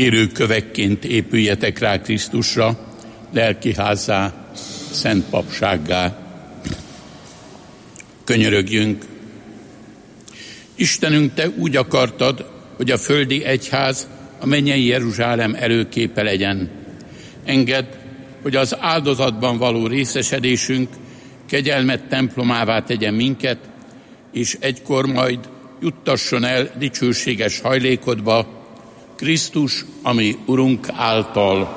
élő kövekként épüljetek rá Krisztusra, lelkiházzá, szent papsággá. Könyörögjünk! Istenünk, Te úgy akartad, hogy a földi egyház a mennyei Jeruzsálem előképe legyen. Engedd, hogy az áldozatban való részesedésünk kegyelmet templomává tegyen minket, és egykor majd juttasson el dicsőséges hajlékodba, Krisztus, ami Urunk által.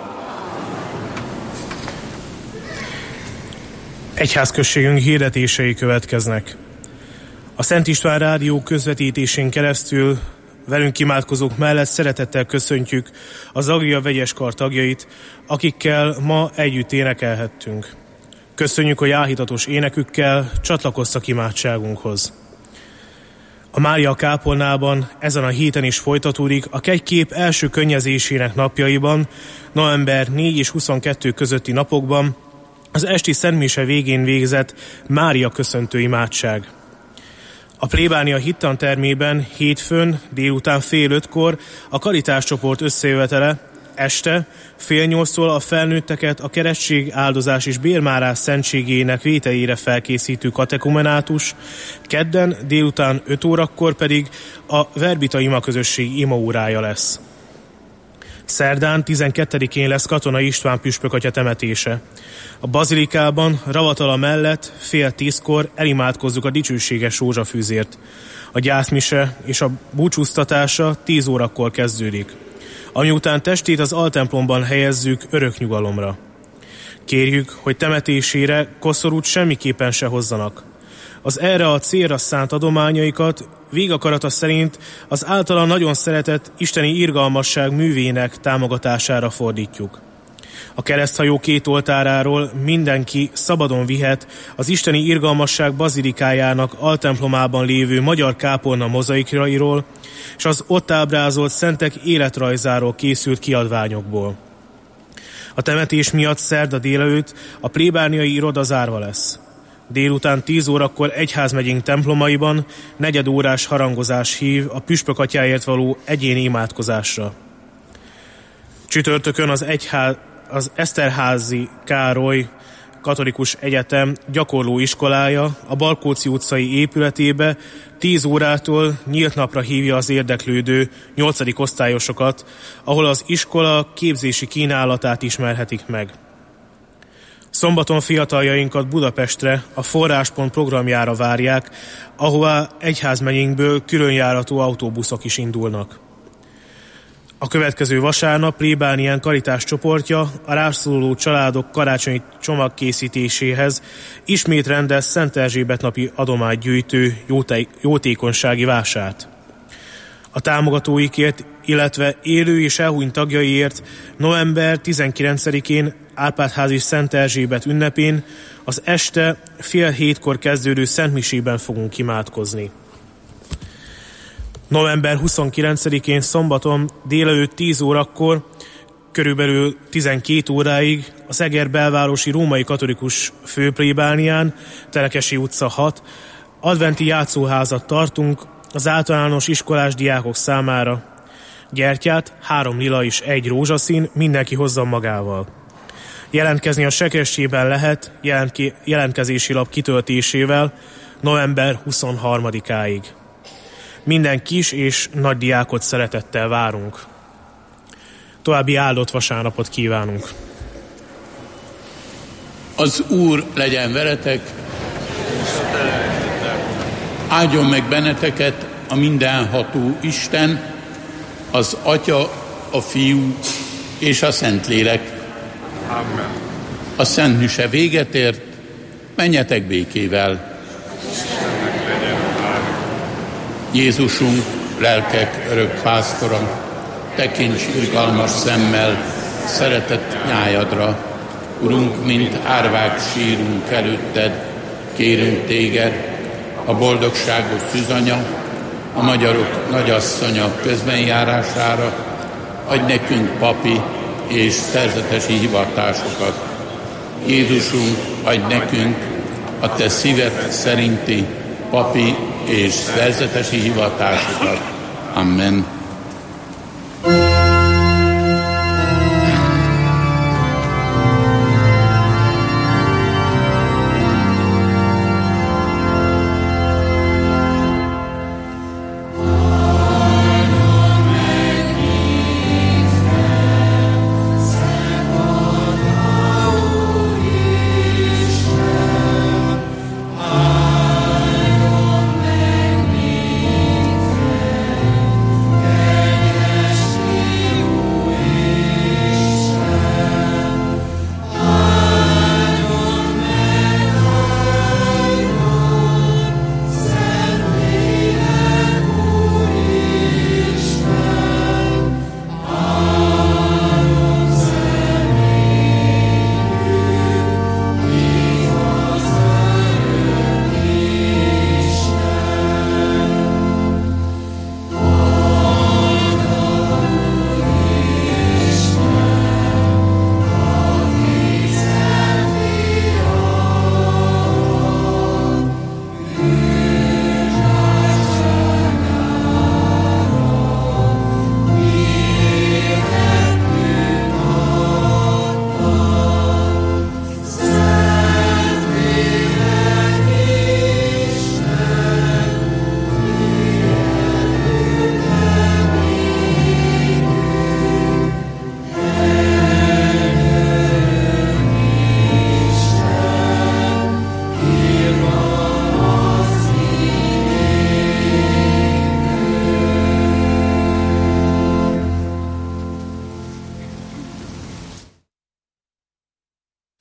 Egyházközségünk hirdetései következnek. A Szent István Rádió közvetítésén keresztül velünk imádkozók mellett szeretettel köszöntjük az Agria vegyes kar tagjait, akikkel ma együtt énekelhettünk. Köszönjük, hogy áhítatos énekükkel csatlakoztak imádságunkhoz. A Mária kápolnában ezen a héten is folytatódik a kegykép első könnyezésének napjaiban, november 4 és 22 közötti napokban az esti szentmise végén végzett Mária köszöntő imádság. A plébánia hittantermében hétfőn délután 5:30 a karitáscsoport összejövetele, este 7:30 a felnőtteket a keresztség, áldozás és bérmárás szentségének vételjére felkészítő katekumenátus, kedden délután 5 pedig a verbita imaközösség imaórája lesz. Szerdán 12-én lesz Katona István püspökatya temetése. A bazilikában ravatala mellett 9:30 elimádkozzuk a dicsőséges rózsafűzért. A gyászmise és a búcsúztatása 10 kezdődik. Ami után testét az altemplomban helyezzük örök nyugalomra. Kérjük, hogy temetésére koszorút semmiképpen se hozzanak. Az erre a célra szánt adományaikat végakarata szerint az általa nagyon szeretett isteni irgalmasság művének támogatására fordítjuk. A kereszthajó két oltáráról mindenki szabadon vihet az isteni irgalmasság bazilikájának altemplomában lévő magyar kápolna mozaikjairól és az ott ábrázolt szentek életrajzáról készült kiadványokból. A temetés miatt szerda délelőtt a plébániai iroda zárva lesz. Délután 10 egyházmegyénk templomaiban 4 órás harangozás hív a püspök atyáért való egyéni imádkozásra. Csütörtökön az Eszterházy Károly Katolikus Egyetem gyakorló iskolája a Balkóczy utcai épületébe 10 órától nyílt napra hívja az érdeklődő 8. osztályosokat, ahol az iskola képzési kínálatát ismerhetik meg. Szombaton fiataljainkat Budapestre a Forráspont programjára várják, ahová egyházmegyénkből különjáratú autóbuszok is indulnak. A következő vasárnap plébánián karitás csoportja a rászoruló családok karácsonyi csomagkészítéséhez ismét rendez Szent Erzsébet napi adománygyűjtő jótékonysági vásárt. A támogatóikért, illetve élő és elhunyt tagjaiért november 19-én Árpád-házi Szent Erzsébet ünnepén az este 6:30 kezdődő szentmisében fogunk imádkozni. November 29-én szombaton délelőtt 10 körülbelül 12 óráig az Eger belvárosi római katolikus főplébánián, Telekesi utca 6, adventi játszóházat tartunk az általános iskolás diákok számára. Gyertyát, 3 lila és 1 rózsaszín mindenki hozza magával. Jelentkezni a sekessében lehet jelentkezési lap kitöltésével november 23-áig. Minden kis és nagy diákot szeretettel várunk. További áldott vasárnapot kívánunk. Az Úr legyen veletek, áldjon meg benneteket a mindenható Isten, az Atya, a Fiú és a Szentlélek. Amen. A szent mise véget ért, menjetek békével. Jézusunk, lelkek örök pásztora, tekints irgalmas szemmel szeretett nyájadra. Urunk, mint árvák sírunk előtted, kérünk téged, a boldogságos szűzanya, a magyarok nagyasszonya közbenjárására, adj nekünk papi és szerzetesi hivatásokat. Jézusunk, adj nekünk a te szíved szerinti papi és szerzetesi hivatásokat. Amen.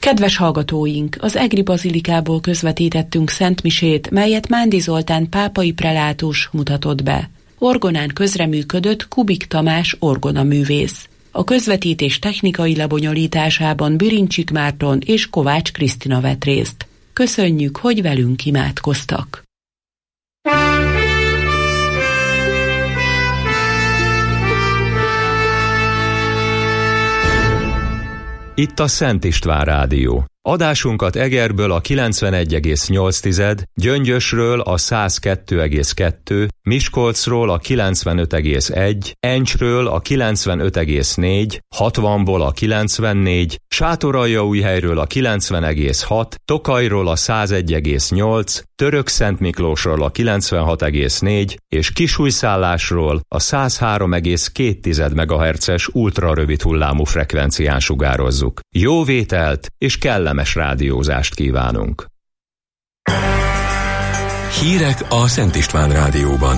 Kedves hallgatóink, az Egri Bazilikából közvetítettünk szentmisét, melyet Mándi Zoltán pápai prelátus mutatott be. Orgonán közreműködött Kubik Tamás orgonaművész. A közvetítés technikai lebonyolításában Birincsik Márton és Kovács Krisztina vett részt. Köszönjük, hogy velünk imádkoztak! Itt a Szent István Rádió. Adásunkat Egerből a 91,8, Gyöngyösről a 102,2, Miskolcról a 95,1, Encsről a 95,4, 60-ból a 94, Sátoraljaújhelyről a 90,6, Tokajról a 101,8, Törökszentmiklósról a 96,4 és Kisújszállásról a 103,2 MHz-es ultrarövid hullámú frekvencián sugározzuk. Jó vételt és kellemes rádiózást kívánunk! Hírek a Szent István Rádióban.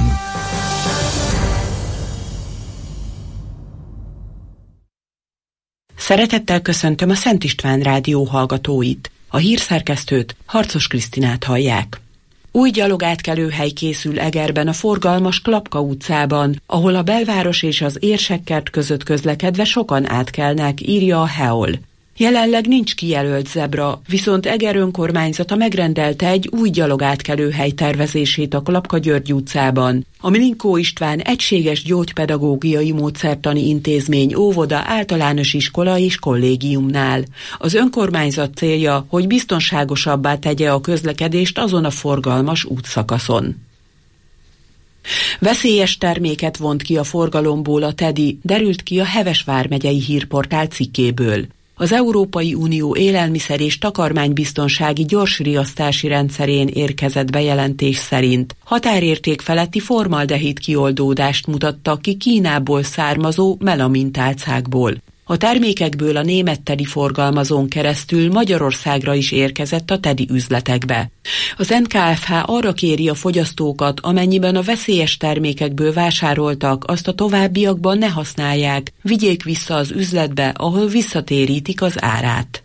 Szeretettel köszöntöm a Szent István Rádió hallgatóit. A hírszerkesztőt, Harcos Krisztinát hallják. Új gyalogátkelőhely készül Egerben a forgalmas Klapka utcában, ahol a belváros és az Érsekkert között közlekedve sokan átkelnek, írja a Heol. Jelenleg nincs kijelölt zebra, viszont Eger önkormányzata megrendelte egy új gyalogátkelőhely tervezését a Klapka-György utcában. A Milinkó István Egységes Gyógypedagógiai Módszertani Intézmény óvoda, általános iskola és kollégiumnál. Az önkormányzat célja, hogy biztonságosabbá tegye a közlekedést azon a forgalmas útszakaszon. Veszélyes terméket vont ki a forgalomból a TEDI, derült ki a Heves vármegyei hírportál cikkéből. Az Európai Unió élelmiszer- és takarmánybiztonsági gyorsriasztási rendszerén érkezett bejelentés szerint határérték feletti formaldehid kioldódást mutattak ki Kínából származó melamintálcákból. A termékekből a német TEDI forgalmazón keresztül Magyarországra is érkezett a TEDI üzletekbe. Az NKFH arra kéri a fogyasztókat, amennyiben a veszélyes termékekből vásároltak, azt a továbbiakban ne használják, vigyék vissza az üzletbe, ahol visszatérítik az árát.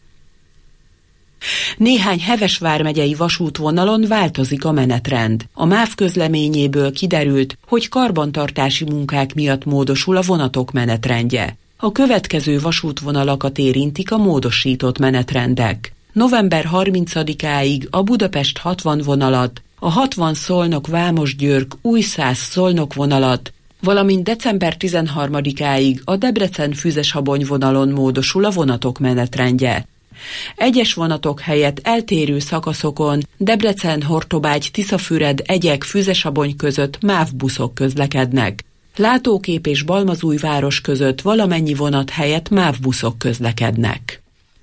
Néhány Heves vármegyei vasútvonalon változik a menetrend. A MÁV közleményéből kiderült, hogy karbantartási munkák miatt módosul a vonatok menetrendje. A következő vasútvonalakat érintik a módosított menetrendek. November 30-áig a Budapest 60 vonalat, a 60 Szolnok-Vámosgyőr Újszász Szolnok vonalat, valamint december 13-áig a Debrecen-Füzesabony vonalon módosul a vonatok menetrendje. Egyes vonatok helyett eltérő szakaszokon Debrecen-Hortobágy-Tiszafüred Egyek-Füzesabony között MÁV buszok közlekednek. Látókép és Balmazújváros között valamennyi vonat helyett MÁV buszok közlekednek.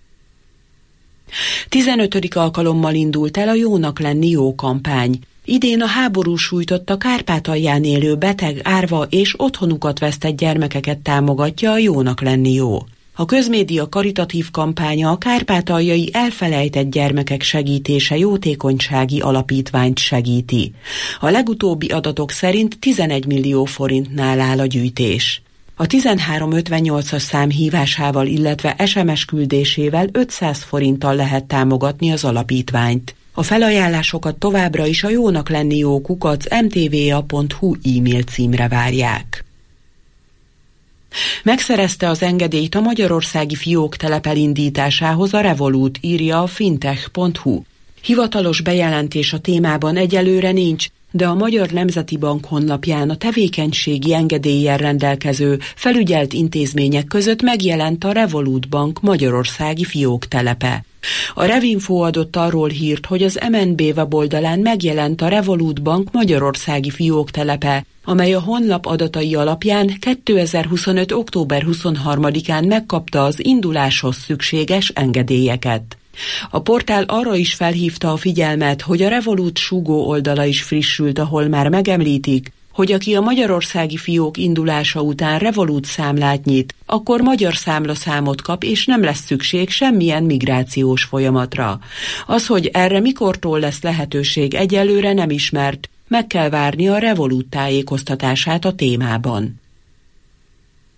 15. alkalommal indult el a Jónak lenni jó kampány. Idén a háború sújtotta Kárpátalján élő beteg, árva és otthonukat vesztett gyermekeket támogatja a Jónak lenni jó. A közmédia karitatív kampánya a kárpátaljai elfelejtett gyermekek segítése jótékonysági alapítványt segíti. A legutóbbi adatok szerint 11 millió forintnál áll a gyűjtés. A 1358-as szám hívásával, illetve SMS küldésével 500 forinttal lehet támogatni az alapítványt. A felajánlásokat továbbra is a jónaklennió@mtva.hu e-mail címre várják. Megszerezte az engedélyt a magyarországi fióktelep elindításához a Revolut, írja a fintech.hu. Hivatalos bejelentés a témában egyelőre nincs, de a Magyar Nemzeti Bank honlapján a tevékenységi engedéllyel rendelkező felügyelt intézmények között megjelent a Revolut Bank magyarországi fióktelepe. A Revinfo adott arról hírt, hogy az MNB weboldalán megjelent a Revolut Bank magyarországi fióktelepe, amely a honlap adatai alapján 2025. október 23-án megkapta az induláshoz szükséges engedélyeket. A portál arra is felhívta a figyelmet, hogy a Revolut súgó oldala is frissült, ahol már megemlítik, hogy aki a magyarországi fiók indulása után Revolut számlát nyit, akkor magyar számlaszámot kap, és nem lesz szükség semmilyen migrációs folyamatra. Az, hogy erre mikortól lesz lehetőség, egyelőre nem ismert, meg kell várni a Revolut tájékoztatását a témában.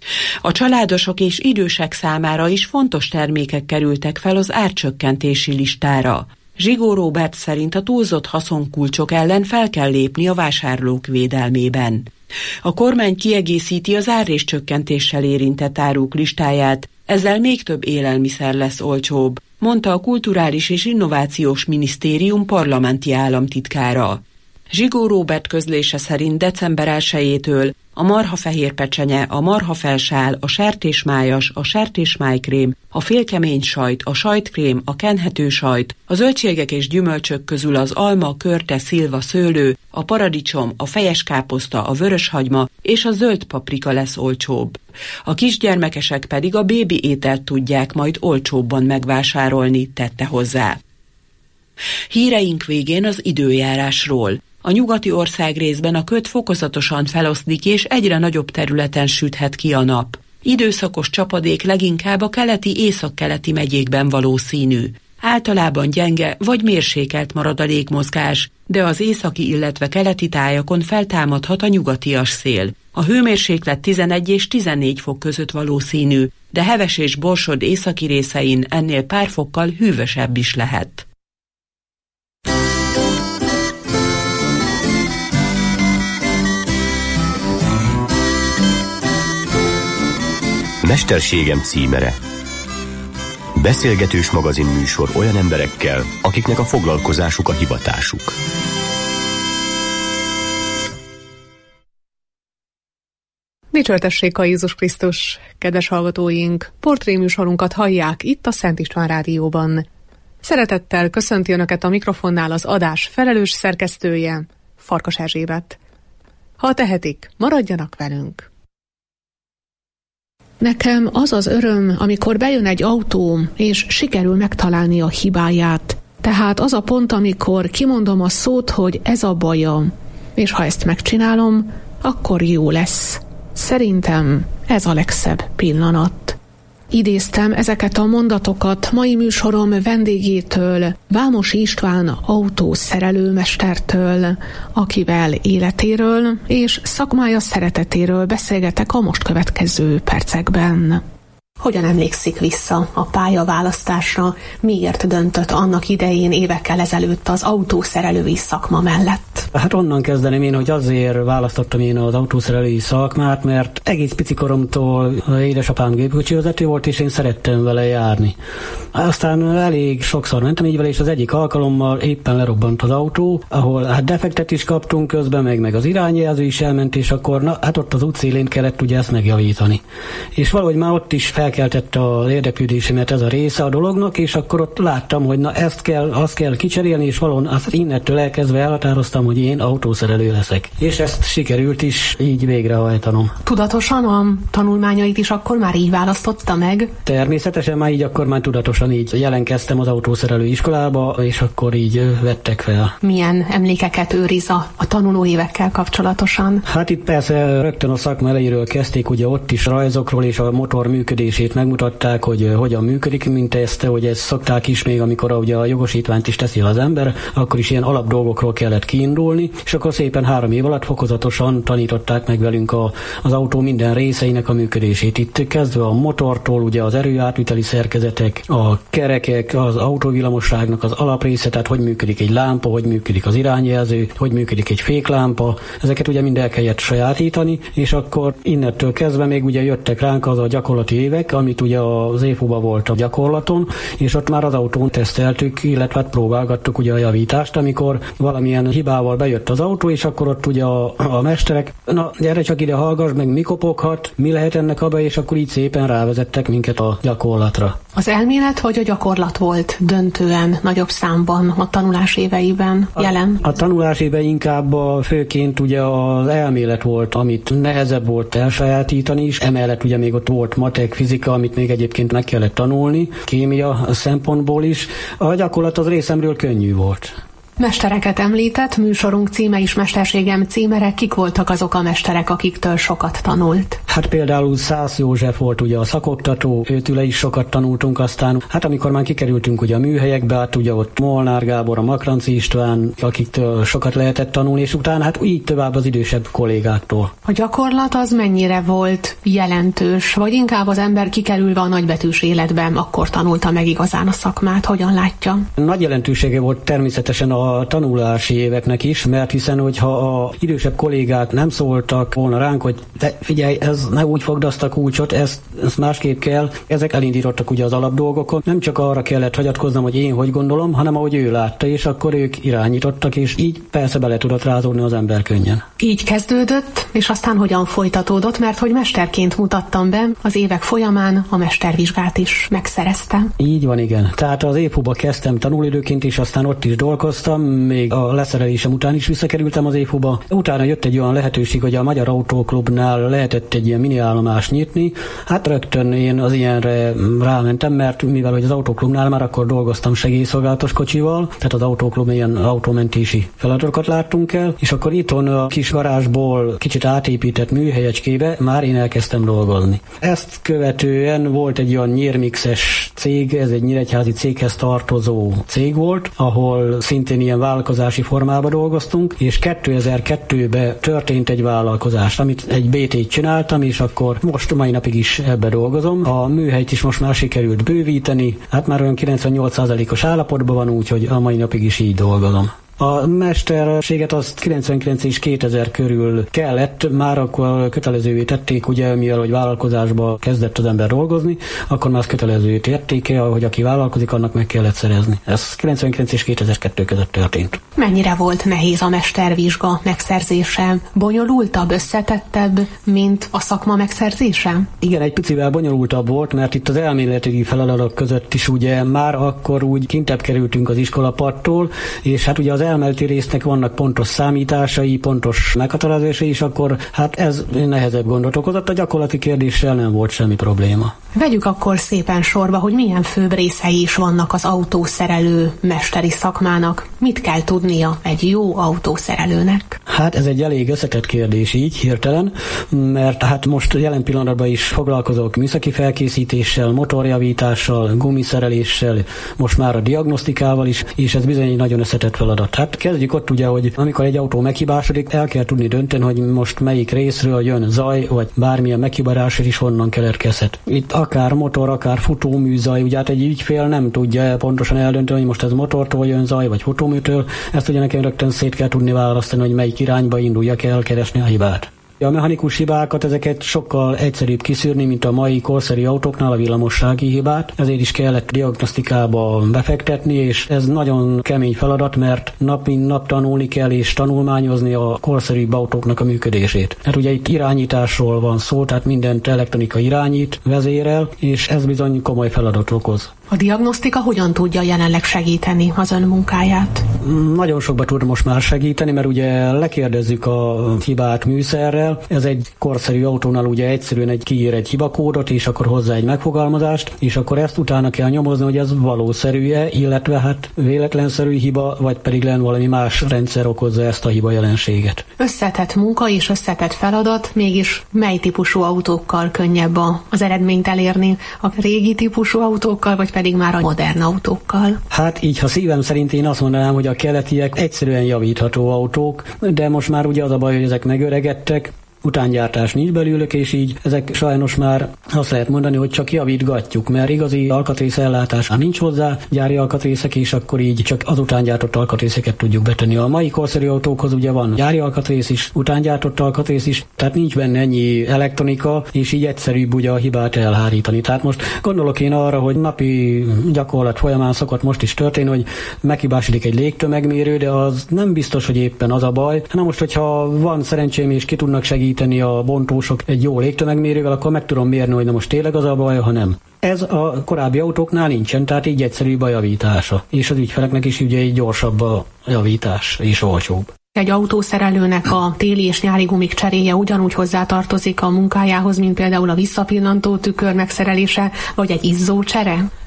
A családosok és idősek számára is fontos termékek kerültek fel az árcsökkentési listára. Zsigó Róbert szerint a túlzott haszonkulcsok ellen fel kell lépni a vásárlók védelmében. A kormány kiegészíti az árréscsökkentéssel érintett áruk listáját, ezzel még több élelmiszer lesz olcsóbb, mondta a Kulturális és Innovációs Minisztérium parlamenti államtitkára. Zsigó Róbert közlése szerint december 1-től a marhafehér pecsenye, a marhafelsál, a sertésmájas, a sertésmájkrém, a félkemény sajt, a sajtkrém, a kenhető sajt, a zöldségek és gyümölcsök közül az alma, körte, szilva, szőlő, a paradicsom, a fejeskáposzta, a vöröshagyma és a zöld paprika lesz olcsóbb. A kisgyermekesek pedig a bébi ételt tudják majd olcsóbban megvásárolni, tette hozzá. Híreink végén az időjárásról. A nyugati országrészben a köd fokozatosan feloszlik és egyre nagyobb területen süthet ki a nap. Időszakos csapadék leginkább a keleti északkeleti megyékben valószínű. Általában gyenge vagy mérsékelt marad a légmozgás, de az északi, illetve keleti tájakon feltámadhat a nyugatias szél. A hőmérséklet 11 és 14 fok között valószínű, de Heves és Borsod északi részein ennél pár fokkal hűvösebb is lehet. Mesterségem címere. Beszélgetős magazinműsor olyan emberekkel, akiknek a foglalkozásuk a hivatásuk. Dicsőtessék a Jézus Krisztus, kedves hallgatóink! Portréműsorunkat hallják itt a Szent István Rádióban. Szeretettel köszönti Önöket a mikrofonnál az adás felelős szerkesztője, Farkas Erzsébet. Ha tehetik, maradjanak velünk! Nekem az az öröm, amikor bejön egy autó, és sikerül megtalálni a hibáját. Tehát az a pont, amikor kimondom a szót, hogy ez a baja, és ha ezt megcsinálom, akkor jó lesz. Szerintem ez a legszebb pillanat. Idéztem ezeket a mondatokat mai műsorom vendégétől, Vámosi István autószerelőmestertől, akivel életéről és szakmája szeretetéről beszélgetek a most következő percekben. Hogyan emlékszik vissza a pályaválasztásra? Miért döntött annak idején évekkel ezelőtt az autószerelői szakma mellett? Hát onnan kezdeném én, hogy azért választottam én az autószerelői szakmát, mert egész pici koromtól édesapám gépkocsivezető volt, és én szerettem vele járni. Aztán elég sokszor mentem így vele, és az egyik alkalommal éppen lerobbant az autó, ahol hát defektet is kaptunk közben, meg az irányjelző is elment, és akkor hát ott az útszélén kellett ugye ezt megjavítani. És valahogy már ott is felkeltette az érdeklődésemet ez a része a dolognak, és akkor ott láttam, hogy na ezt kell, azt kell kicserélni, és valahol innettől elkezdve elhatároztam, hogy én autószerelő leszek. És ezt sikerült is így végrehajtanom. Tudatosan a tanulmányait is akkor már így választotta meg? Természetesen már így akkor már tudatosan így jelentkeztem az autószerelő iskolába, és akkor így vettek fel. Milyen emlékeket őriz a tanulóévekkel kapcsolatosan? Hát itt persze rögtön a szakma elejéről kezdték, ugye ott is rajzokról és a motor működését megmutatták, hogy hogyan működik, mint ezt, hogy ezt szokták is még, amikor ugye a jogosítványt is teszi az ember, akkor is ilyen alapdolgokról kellett kiindulni, és akkor szépen 3 év alatt fokozatosan tanították meg velünk az autó minden részeinek a működését. Itt kezdve a motortól, ugye az erőátviteli szerkezetek, a kerekek, az autóvillamosságnak az alaprésze, tehát hogy működik egy lámpa, hogy működik az irányjelző, hogy működik egy féklámpa, ezeket ugye mind el kellett sajátítani, és akkor innettől kezdve még ugye jöttek ránk az a gyakorlati évek, amit ugye az EFU-ba volt a gyakorlaton, és ott már az autón teszteltük, illetve próbálgattuk ugye a javítást, amikor valamilyen hibával bejött az autó, és akkor ott ugye a mesterek, na gyere csak ide, hallgass meg, mi kopoghat, mi lehet ennek abba, és akkor így szépen rávezettek minket a gyakorlatra. Az elmélet vagy a gyakorlat volt döntően nagyobb számban a tanulás éveiben jelen? A tanulás éveiben inkább főként ugye az elmélet volt, amit nehezebb volt elsajátítani is, emellett ugye még ott volt matek, fizika, amit még egyébként meg kellett tanulni, kémia szempontból is. A gyakorlat az részemről könnyű volt. Mestereket említett, műsorunk címe is Mesterségem címere. Kik voltak azok a mesterek, akiktől sokat tanult? Hát például Szász József volt ugye a szakoktató, őtőle is sokat tanultunk, aztán hát amikor már kikerültünk ugye a műhelyekbe, hát ugye ott Molnár Gábor, a Makranci István, akiktől sokat lehetett tanulni, és utána hát így tovább az idősebb kollégáktól. A gyakorlat az mennyire volt jelentős, vagy inkább az ember kikerülve a nagybetűs életben, akkor tanulta meg igazán a szakmát, hogyan látja? Nagy jelentősége volt természetesen a tanulási éveknek is, mert hiszen hogyha a idősebb kollégák nem szóltak volna ránk, hogy te figyelj, ez ne úgy fogd azt a kulcsot, ezt másképp kell, ezek elindítottak ugye az alapdolgokon. Nem csak arra kellett hagyatkoznom, hogy én hogy gondolom, hanem ahogy ő látta, és akkor ők irányítottak, és így persze bele tudott rázódni az ember könnyen. Így kezdődött, és aztán hogyan folytatódott, mert hogy mesterként mutattam be, az évek folyamán a mestervizsgát is megszerezte. Így van, igen. Tehát az EFU-ba kezdtem tanulidőként, és aztán ott is dolgoztam, még a leszerelésem után is visszakerültem az EFU-ba. Utána jött egy olyan lehetőség, hogy a Magyar Autóklubnál lehetett egy ilyen miniállomást nyitni. Hát rögtön én az ilyenre rámentem, mert mivel hogy az autóklubnál már akkor dolgoztam segélyszolgálatos kocsival, tehát az autóklub ilyen autómentési feladatokat láttunk el, és akkor itthon a kis garázsból kicsit átépített műhelyecskébe már én elkezdtem dolgozni. Ezt követően volt egy olyan nyérmixes cég, ez egy nyíregyházi céghez tartozó cég volt, ahol szintén ilyen vállalkozási formában dolgoztunk, és 2002-ben történt egy vállalkozás, amit egy BT-t csináltam, és akkor most mai napig is ebbe dolgozom. A műhelyt is most már sikerült bővíteni, hát már olyan 98%-os állapotban van, úgyhogy a mai napig is így dolgozom. A mesterséget azt 99 és 2000 körül kellett, már akkor kötelezővé tették, ugye, mivel hogy vállalkozásba kezdett az ember dolgozni, akkor már azt kötelezővé tették el, hogy aki vállalkozik, annak meg kellett szerezni. Ez 99 és 2002 között történt. Mennyire volt nehéz a mestervizsga megszerzése? Bonyolultabb, összetettebb, mint a szakma megszerzése? Igen, egy picivel bonyolultabb volt, mert itt az elméleti feladatok között is ugye már akkor úgy kintebb kerültünk az iskolapadtól, és hát ugye az elméleti résznek vannak pontos számításai, pontos meghatározásai, és akkor hát ez nehezebb gondot okozott, a gyakorlati kérdéssel nem volt semmi probléma. Vegyük akkor szépen sorba, hogy milyen főbb részei is vannak az autószerelő mesteri szakmának. Mit kell tudnia egy jó autószerelőnek? Hát ez egy elég összetett kérdés így hirtelen, mert hát most jelen pillanatban is foglalkozok műszaki felkészítéssel, motorjavítással, gumiszereléssel, most már a diagnosztikával is, és ez bizony egy nagyon összetett feladat. Hát kezdjük ott ugye, hogy amikor egy autó meghibásodik, el kell tudni dönteni, hogy most melyik részről jön zaj, vagy bármilyen meghibás is honnan keletkezhet. Itt akár motor, akár futóműzaj, ugye hát egy ügyfél nem tudja pontosan eldönteni, hogy most ez motortól jön zaj, vagy futóműtől. Ezt ugye nekem rögtön szét kell tudni választani, hogy melyik irányba induljak el keresni a hibát. A mechanikus hibákat, ezeket sokkal egyszerűbb kiszűrni, mint a mai korszerű autóknál a villamossági hibát. Ezért is kellett diagnosztikába befektetni, és ez nagyon kemény feladat, mert nap mint nap tanulni kell és tanulmányozni a korszerűbb autóknak a működését. Hát ugye itt irányításról van szó, tehát mindent elektronika irányít, vezérel, és ez bizony komoly feladat okoz. A diagnosztika hogyan tudja jelenleg segíteni az ön munkáját? Nagyon sokba tud most már segíteni, mert ugye lekérdezzük a hibát műszerrel. Ez egy korszerű autónál ugye egyszerűen kiír egy hibakódot, és akkor hozzá egy megfogalmazást, és akkor ezt utána kell nyomozni, hogy ez valószerű-e, illetve hát véletlenszerű hiba, vagy pedig valami más rendszer okozza ezt a hiba jelenséget. Összetett munka és összetett feladat, mégis mely típusú autókkal könnyebb az eredményt elérni? A régi típusú autókkal, vagy pedig már a modern autókkal? Hát így, ha szívem szerint én azt mondanám, hogy a keletiek egyszerűen javítható autók, de most már ugye az a baj, hogy ezek megöregedtek, utángyártás nincs belőlük, és így ezek sajnos már azt lehet mondani, hogy csak javítgatjuk, mert igazi alkatrészellátás nincs hozzá, gyári alkatrészek, és akkor így csak az utángyártott alkatrészeket tudjuk betenni. A mai korszerű autókhoz ugye van gyári alkatrész is, utángyártott alkatrész is, tehát nincs benne ennyi elektronika, és így egyszerűbb ugye a hibát elhárítani. Tehát most gondolok én arra, hogy napi gyakorlat folyamán szokott most is történni, hogy meghibásodik egy légtömegmérő, de az nem biztos, hogy éppen az a baj. Na most, hogyha van szerencsém és ki tudnak segíteni a bontósok egy jó légtömegmérővel, akkor meg tudom mérni, hogy na most tényleg az a baj, ha nem. Ez a korábbi autóknál nincsen, tehát így egyszerűbb a javítása. És az ügyfeleknek is ugye így gyorsabb a javítás és olcsóbb. Egy autószerelőnek a téli és nyári gumik cseréje ugyanúgy hozzátartozik a munkájához, mint például a visszapillantó tükör megszerelése, vagy egy izzócsere?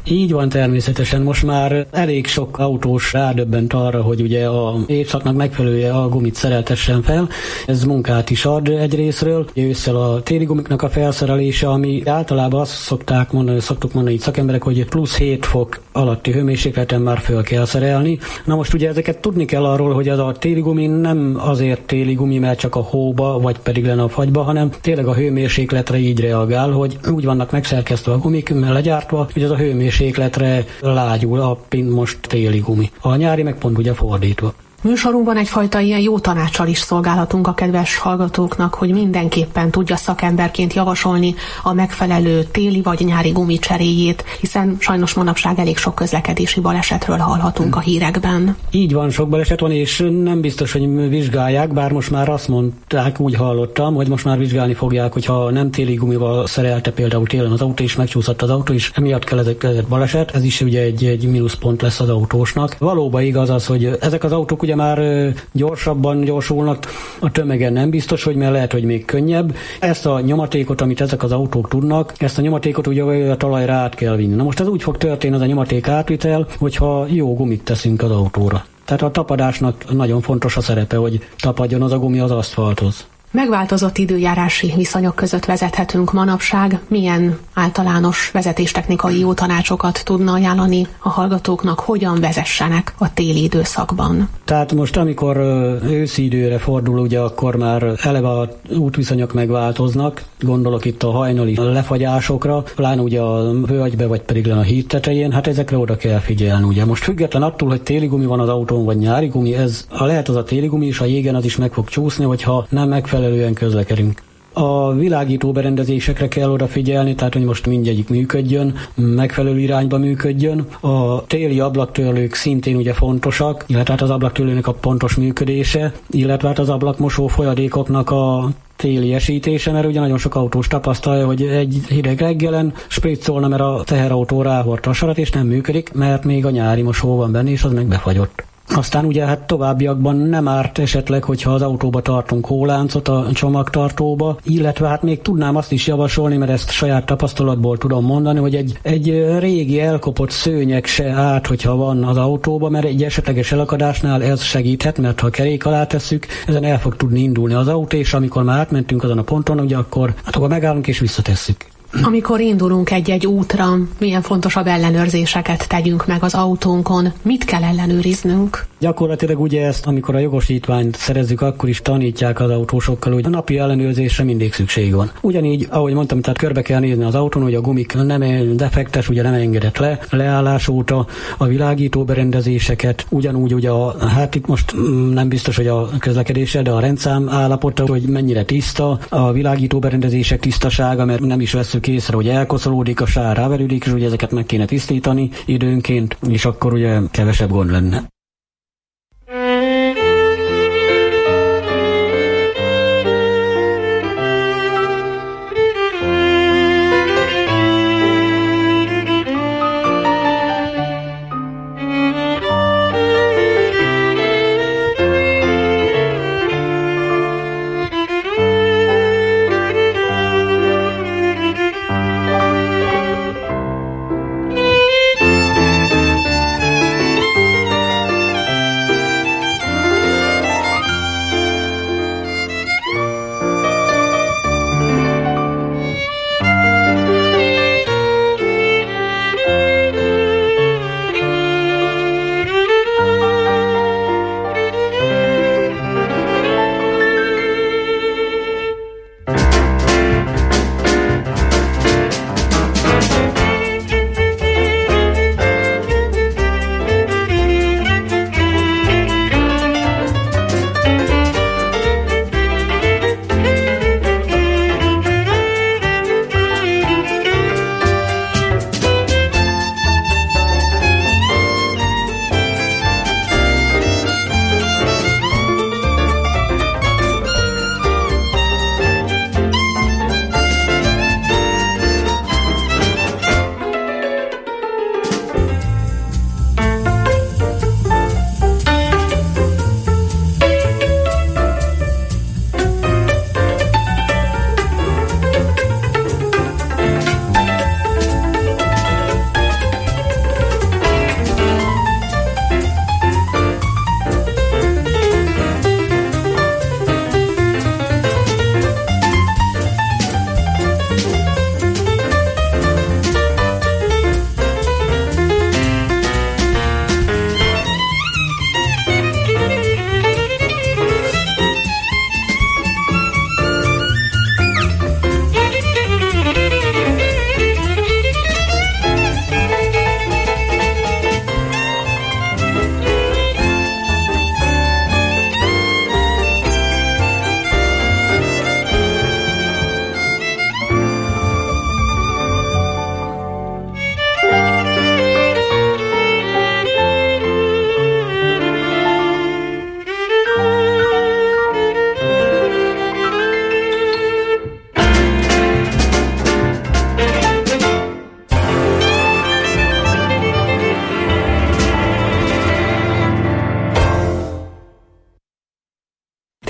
Így van, természetesen. Most már elég sok autós rádöbbent arra, hogy ugye a évszaknak megfelelően a gumit szereltessen fel. Ez munkát is ad egy részről. Ősszel a téli gumiknak a felszerelése, ami általában azt szoktuk mondani itt szakemberek, hogy plusz 7 fok alatti hőmérsékleten már föl kell szerelni. Na most ugye ezeket tudni kell arról, hogy ez a téli gumi nem azért téli gumi, mert csak a hóba, vagy pedig lenne a fagyba, hanem tényleg a hőmérsékletre így reagál, hogy úgy vannak megszerkesztve a gumik, legyártva, hogy ez a hőmérsékletre lágyul a most téli gumi. A nyári meg pont ugye fordítva. Műsorunkban egyfajta ilyen jó tanáccsal is szolgálhatunk a kedves hallgatóknak, hogy mindenképpen tudja szakemberként javasolni a megfelelő téli vagy nyári gumi cseréjét, hiszen sajnos manapság elég sok közlekedési balesetről hallhatunk a hírekben. Így van, sok baleset van, és nem biztos, hogy vizsgálják, bár most már azt mondták, úgy hallottam, hogy most már vizsgálni fogják, hogyha nem téli gumival szerelte például télen az autó, és megcsúszott az autó, és emiatt keletkezett baleset, ez is ugye egy mínuszpont lesz az autósnak. Valóban igaz az, hogy ezek az autók ugye már gyorsabban gyorsulnak, a tömegen nem biztos, hogy mert lehet, hogy még könnyebb. Ezt a nyomatékot, amit ezek az autók tudnak, ezt a nyomatékot ugye a talajra át kell vinni. Na most ez úgy fog történni, az a nyomaték átvitel, hogyha jó gumit teszünk az autóra. Tehát a tapadásnak nagyon fontos a szerepe, hogy tapadjon az a gumi az aszfalthoz. Megváltozott időjárási viszonyok között vezethetünk manapság. Milyen általános vezetéstechnikai jó tanácsokat tudna ajánlani a hallgatóknak, hogyan vezessenek a téli időszakban? Tehát most, amikor őszi időre fordul, ugye akkor már eleve a útviszonyok megváltoznak. Gondolok itt a hajnali lefagyásokra, pláne ugye a völgybe, vagy pedig a híd tetején, hát ezekre oda kell figyelni. Ugye most független attól, hogy téli gumi van az autón, vagy nyári gumi, ez lehet az a téli gumi, és a jégen az is meg fog csúszni, hogyha nem megfelelően közlekedünk. A világító berendezésekre kell odafigyelni, tehát hogy most mindegyik működjön, megfelelő irányba működjön. A téli ablaktörlők szintén ugye fontosak, illetve hát az ablaktörlőnek a pontos működése, illetve hát az ablakmosó folyadékoknak a téli esítése, mert ugye nagyon sok autós tapasztalja, hogy egy hideg reggelen spriccolna, mert a teherautó ráhordta a sarat, és nem működik, mert még a nyári mosó van benne, és az meg befagyott. Aztán ugye hát továbbiakban nem árt esetleg, hogyha az autóba tartunk hóláncot a csomagtartóba, illetve hát még tudnám azt is javasolni, mert ezt saját tapasztalatból tudom mondani, hogy egy régi elkopott szőnyeg se árt, hogyha van az autóba, mert egy esetleges elakadásnál ez segíthet, mert ha kerék alá tesszük, ezen el fog tudni indulni az autó, és amikor már átmentünk azon a ponton, ugye akkor megállunk és visszatesszük. Amikor indulunk egy-egy útra, milyen fontosabb ellenőrzéseket tegyünk meg az autónkon? Mit kell ellenőriznünk? Gyakorlatilag ugye ezt, amikor a jogosítványt szerezzük, akkor is tanítják az autósokkal, hogy a napi ellenőrzésre mindig szükség van. Ugyanígy, ahogy mondtam, tehát körbe kell nézni az autón, hogy a gumik nem defektes, ugye nem engedett leállás óta, a világító berendezéseket, ugyanúgy ugye hát itt most nem biztos, hogy a közlekedésre, de a rendszám állapota, hogy mennyire tiszta, a világító berendezések tisztasága, mert nem is vesszük észre, hogy elkoszolódik a sár, ráverődik, és ugye ezeket meg kéne tisztítani időnként, és akkor ugye kevesebb gond lenne.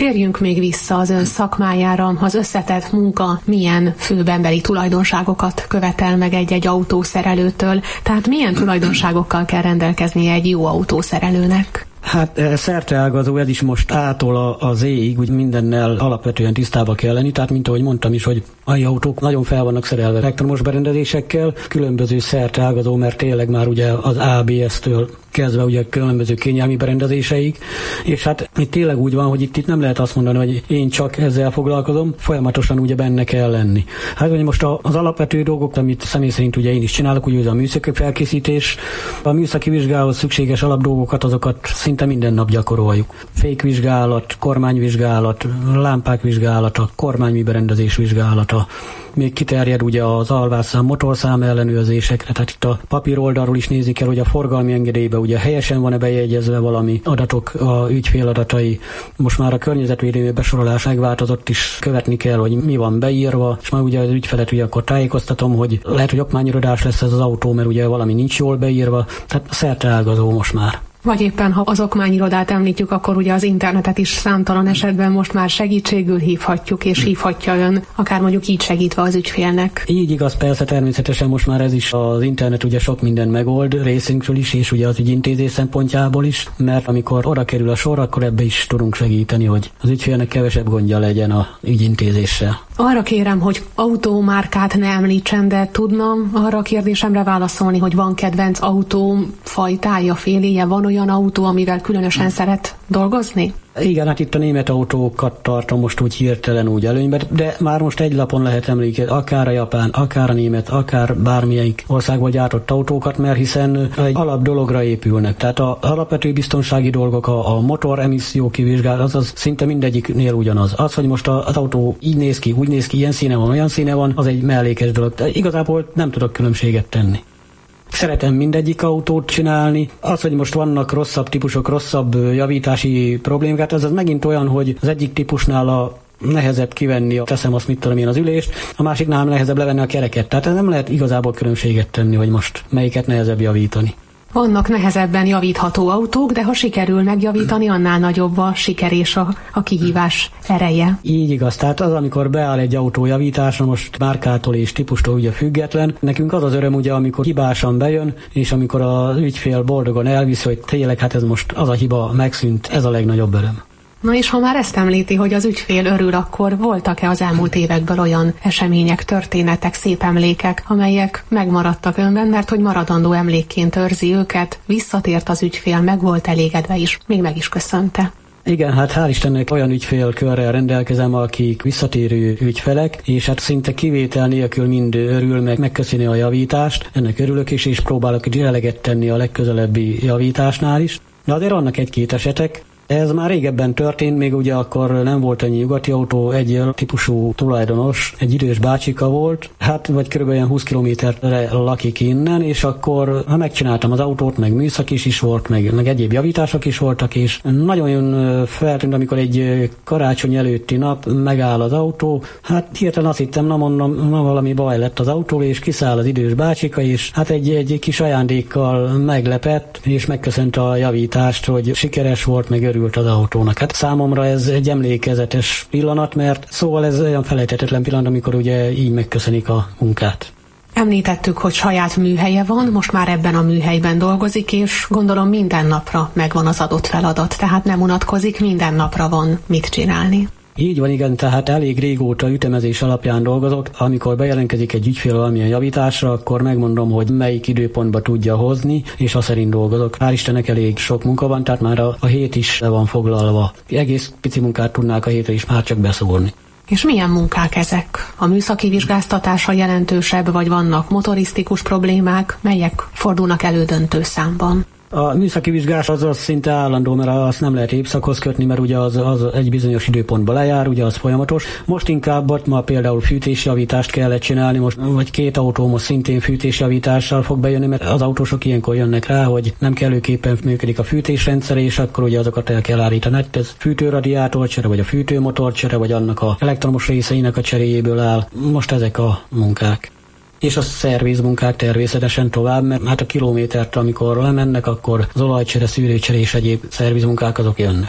Térjünk még vissza az ön szakmájára. Az összetett munka milyen főbb emberi tulajdonságokat követel meg egy autószerelőtől? Tehát milyen tulajdonságokkal kell rendelkeznie egy jó autószerelőnek? Hát szerteágazó, ez is most A-tól az Z-ig, úgy mindennel alapvetően tisztába kell lenni, tehát mint ahogy mondtam is, hogy a autók nagyon fel vannak szerelve elektromos berendezésekkel, különböző szerteágazó, mert tényleg már ugye az ABS-től kezdve ugye különböző kényelmi berendezéseik, és hát itt tényleg úgy van, hogy itt nem lehet azt mondani, hogy én csak ezzel foglalkozom, folyamatosan ugye benne kell lenni. Hát ugye most az alapvető dolgok, amit személy szerint ugye én is csinálok, ugye a műszaki felkészítés, a műszaki vizsgálathoz szükséges alapdolgokat, azokat szinte minden nap gyakoroljuk. Fékvizsgálat, kormányvizsgálat, lámpák vizsgálata, kormányműberendezés vizsgálata, még kiterjed ugye az alvásszám, motorszám ellenőrzésekre, tehát itt a papíroldalról is nézik el, hogy a forgalmi engedélybe ugye helyesen van-e bejegyezve valami adatok, a ügyfél adatai. Most már a környezetvédelmi besorolás megváltozott is, követni kell, hogy mi van beírva, és már ugye az ügyfelet ugye akkor tájékoztatom, hogy lehet, hogy okmányirodás lesz ez az autó, mert ugye valami nincs jól beírva, tehát szerteágazó most már. Vagy éppen, ha az okmányirodát említjük, akkor ugye az internetet is számtalan esetben most már segítségül hívhatjuk, és hívhatja ön, akár mondjuk így segítve az ügyfélnek. Így igaz, persze, természetesen most már ez is az internet ugye sok minden megold részünkről is, és ugye az ügyintézés szempontjából is, mert amikor oda kerül a sor, akkor ebbe is tudunk segíteni, hogy az ügyfélnek kevesebb gondja legyen a ügyintézéssel. Arra kérem, hogy autómárkát ne említsen, de tudna arra a kérdésemre válaszolni, hogy van kedvenc autó fajtája, féléje, van olyan autó, amivel különösen szeret dolgozni? Igen, hát itt a német autókat tartom most úgy hirtelen úgy előnyben, de már most egy lapon lehet emlékezni, akár a japán, akár a német, akár bármelyik országból gyártott autókat, mert hiszen egy alap dologra épülnek. Tehát az alapvető biztonsági dolgok, a motor emisszió kivizsgálat, az szinte mindegyiknél ugyanaz. Az, hogy most az autó így néz ki, úgy néz ki, ilyen színe van, olyan színe van, az egy mellékes dolog. De igazából nem tudok különbséget tenni. Szeretem mindegyik autót csinálni. Az, hogy most vannak rosszabb típusok, rosszabb javítási problémák, az megint olyan, hogy az egyik típusnál a nehezebb kivenni, teszem azt, mit tudom én, az ülést, a másiknál nehezebb levenni a kereket. Tehát nem lehet igazából különbséget tenni, hogy most melyiket nehezebb javítani. Vannak nehezebben javítható autók, de ha sikerül megjavítani, annál nagyobb a siker és a kihívás ereje. Így igaz, tehát az, amikor beáll egy autó javításra, most márkától és típustól ugye független, nekünk az az öröm ugye, amikor hibásan bejön, és amikor az ügyfél boldogan elviszi, hogy tényleg hát ez most az a hiba megszűnt, ez a legnagyobb öröm. Na és ha már ezt említi, hogy az ügyfél örül, akkor voltak-e az elmúlt évekből olyan események, történetek, szép emlékek, amelyek megmaradtak önben, mert hogy maradandó emlékként őrzi őket, visszatért az ügyfél, meg volt elégedve is, még meg is köszönte. Igen, hát hál' Istennek olyan ügyfélkörrel rendelkezem, akik visszatérő ügyfelek, és hát szinte kivétel nélkül mind örül, megköszöni a javítást. Ennek örülök is, és próbálok eleget tenni a legközelebbi javításnál is. De azért vannak egy-két esetek. Ez már régebben történt, még ugye akkor nem volt ennyi nyugati autó, egy típusú tulajdonos, egy idős bácsika volt, hát vagy körülbelül 20 kilométerre lakik innen, és akkor megcsináltam az autót, meg műszak is volt, meg egyéb javítások is voltak, és nagyon feltűnt, amikor egy karácsony előtti nap megáll az autó, hát hirtelen azt hittem, mondom, valami baj lett az autó, és kiszáll az idős bácsika, és hát egy kis ajándékkal meglepett, és megköszönte a javítást, hogy sikeres volt, meg örült az autónak. Hát számomra ez egy emlékezetes pillanat, mert szóval ez olyan felejthetetlen pillanat, amikor ugye így megköszönik a munkát. Említettük, hogy saját műhelye van, most már ebben a műhelyben dolgozik, és gondolom minden napra megvan az adott feladat, tehát nem unatkozik, minden napra van mit csinálni. Így van, igen, tehát elég régóta ütemezés alapján dolgozok. Amikor bejelentkezik egy ügyfél valamilyen javításra, akkor megmondom, hogy melyik időpontba tudja hozni, és azt szerint dolgozok. Hál' Istennek elég sok munka van, tehát már a hét is le van foglalva. Egész pici munkát tudnák a hétre is már csak beszórni. És milyen munkák ezek? A műszaki vizsgáztatása jelentősebb, vagy vannak motorisztikus problémák, melyek fordulnak elő döntő számban? A műszaki vizsgás az szinte állandó, mert azt nem lehet évszakhoz kötni, mert ugye az egy bizonyos időpontba lejár, ugye az folyamatos. Most inkább ott ma például fűtésjavítást kellett csinálni, most vagy két autó most szintén fűtésjavítással fog bejönni, mert az autósok ilyenkor jönnek rá, hogy nem kellőképpen működik a fűtésrendszer, és akkor ugye azokat el kell állítani. Ez fűtőradiátorcsere, vagy a fűtőmotorcsere, vagy annak a elektromos részeinek a cseréjéből áll. Most ezek a munkák. És a szervizmunkák természetesen tovább, mert hát a kilométert, amikor lemennek, akkor az olajcsere, szűrőcsere és egyéb szervizmunkák azok jönnek.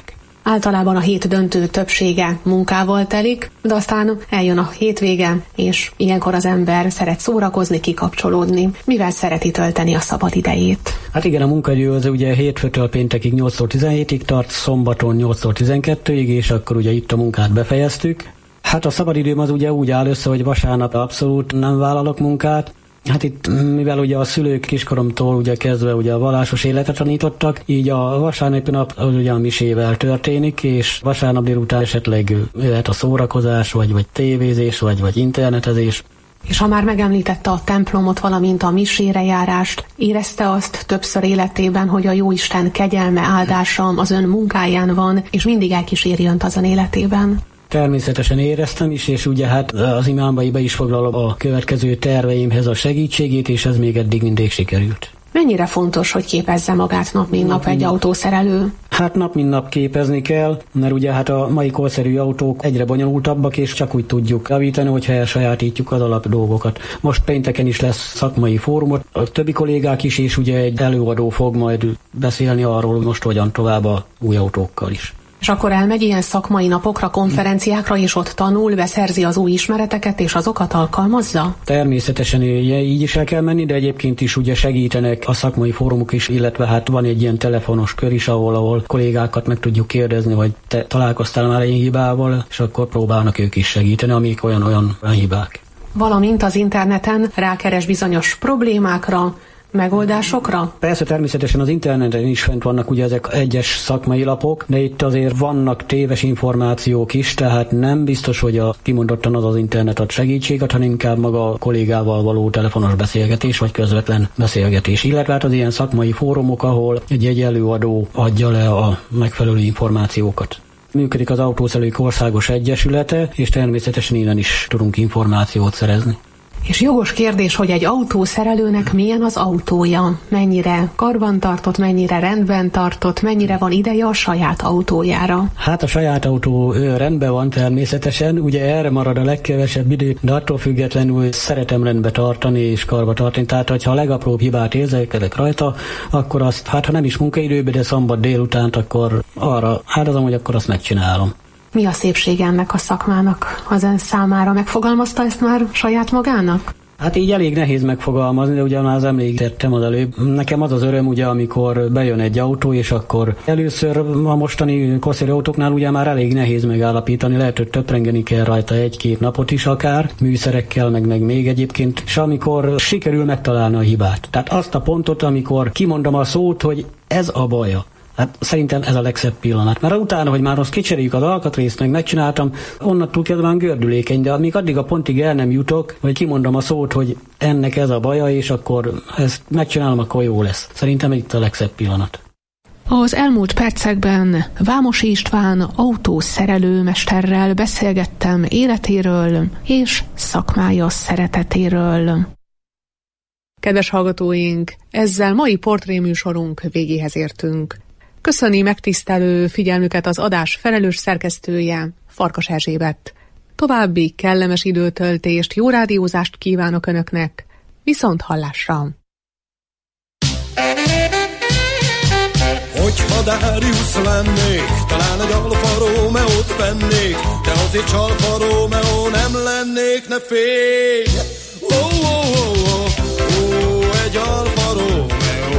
Általában a hét döntő többsége munkával telik, de aztán eljön a hétvége, és ilyenkor az ember szeret szórakozni, kikapcsolódni. Mivel szereti tölteni a szabad idejét? Hát igen, a munkaidő az ugye hétfőtől péntekig 8-tól 17-ig tart, szombaton 8-tól 12-ig, és akkor ugye itt a munkát befejeztük. Hát a szabadidőm az ugye úgy áll össze, hogy vasárnap abszolút nem vállalok munkát. Hát itt, mivel ugye a szülők kiskoromtól ugye kezdve ugye a vallásos életet tanítottak, így a vasárnapi nap az ugye a misével történik, és vasárnap délután esetleg jöhet a szórakozás, vagy tévézés, vagy internetezés. És ha már megemlítette a templomot, valamint a misére járást, érezte azt többször életében, hogy a Jóisten kegyelme, áldása az ön munkáján van, és mindig elkíséri önt azon életében? Természetesen éreztem is, és ugye hát az imámba is foglalom a következő terveimhez a segítségét, és ez még eddig mindig sikerült. Mennyire fontos, hogy képezze magát nap mint nap egy autószerelő? Hát nap mint nap képezni kell, mert ugye hát a mai korszerű autók egyre bonyolultabbak, és csak úgy tudjuk javítani, hogyha elsajátítjuk az alap dolgokat. Most pénteken is lesz szakmai fórumot, a többi kollégák is, és ugye egy előadó fog majd beszélni arról, hogy most hogyan tovább a új autókkal is. És akkor elmegy ilyen szakmai napokra, konferenciákra, és ott tanul, beszerzi az új ismereteket, és azokat alkalmazza? Természetesen így is el kell menni, de egyébként is ugye segítenek a szakmai fórumok is, illetve hát van egy ilyen telefonos kör is, ahol kollégákat meg tudjuk kérdezni, hogy te találkoztál már egy hibával, és akkor próbálnak ők is segíteni, amik olyan hibák. Valamint az interneten rákeres bizonyos problémákra, megoldásokra? Persze, természetesen az interneten is fent vannak ugye ezek egyes szakmai lapok, de itt azért vannak téves információk is, tehát nem biztos, hogy kimondottan az internet ad segítséget, hanem inkább maga a kollégával való telefonos beszélgetés, vagy közvetlen beszélgetés. Illetve hát az ilyen szakmai fórumok, ahol egy előadó adja le a megfelelő információkat. Működik az Autószerelők Országos Egyesülete, és természetesen innen is tudunk információt szerezni. És jogos kérdés, hogy egy autószerelőnek milyen az autója? Mennyire karbantartott, mennyire rendben tartott, mennyire van ideje a saját autójára? Hát a saját autó rendben van természetesen, ugye erre marad a legkevesebb idő, de attól függetlenül szeretem rendbe tartani és karba tartani, tehát ha a legapróbb hibát érzékelek rajta, akkor azt, hát ha nem is munkaidőben, de szombat délutánt, akkor arra áldozom, hogy akkor azt megcsinálom. Mi a szépség ennek a szakmának az ön számára? Megfogalmazta ezt már saját magának? Hát így elég nehéz megfogalmazni, de ugye már az emlékeztettem az előbb. Nekem az az öröm, ugye, amikor bejön egy autó, és akkor először a mostani korszerű autóknál ugye már elég nehéz megállapítani, lehet, hogy töprengeni kell rajta 1-2 napot is akár, műszerekkel, meg még egyébként, és amikor sikerül megtalálni a hibát. Tehát azt a pontot, amikor kimondom a szót, hogy ez a baja. Hát szerintem ez a legszebb pillanat. Mert utána, hogy már azt kicseréljük az alkatrészt, meg megcsináltam, onnantól kezdve van gördülékeny, de amíg addig a pontig el nem jutok, vagy kimondom a szót, hogy ennek ez a baja, és akkor ezt megcsinálom, akkor jó lesz. Szerintem itt a legszebb pillanat. Az elmúlt percekben Vámosi István autószerelőmesterrel beszélgettem életéről és szakmája szeretetéről. Kedves hallgatóink, ezzel mai portréműsorunk végéhez értünk. Köszöni megtisztelő figyelmüket az adás felelős szerkesztője, Farkas Erzsébet. További kellemes időtöltést, jó rádiózást kívánok Önöknek. Viszont hallásra! Hogyha Darius lennék, talán egy Alfa Romeo-t vennék, de azért Alfa Romeo nem lennék, ne félj! Egy Alfa Romeo,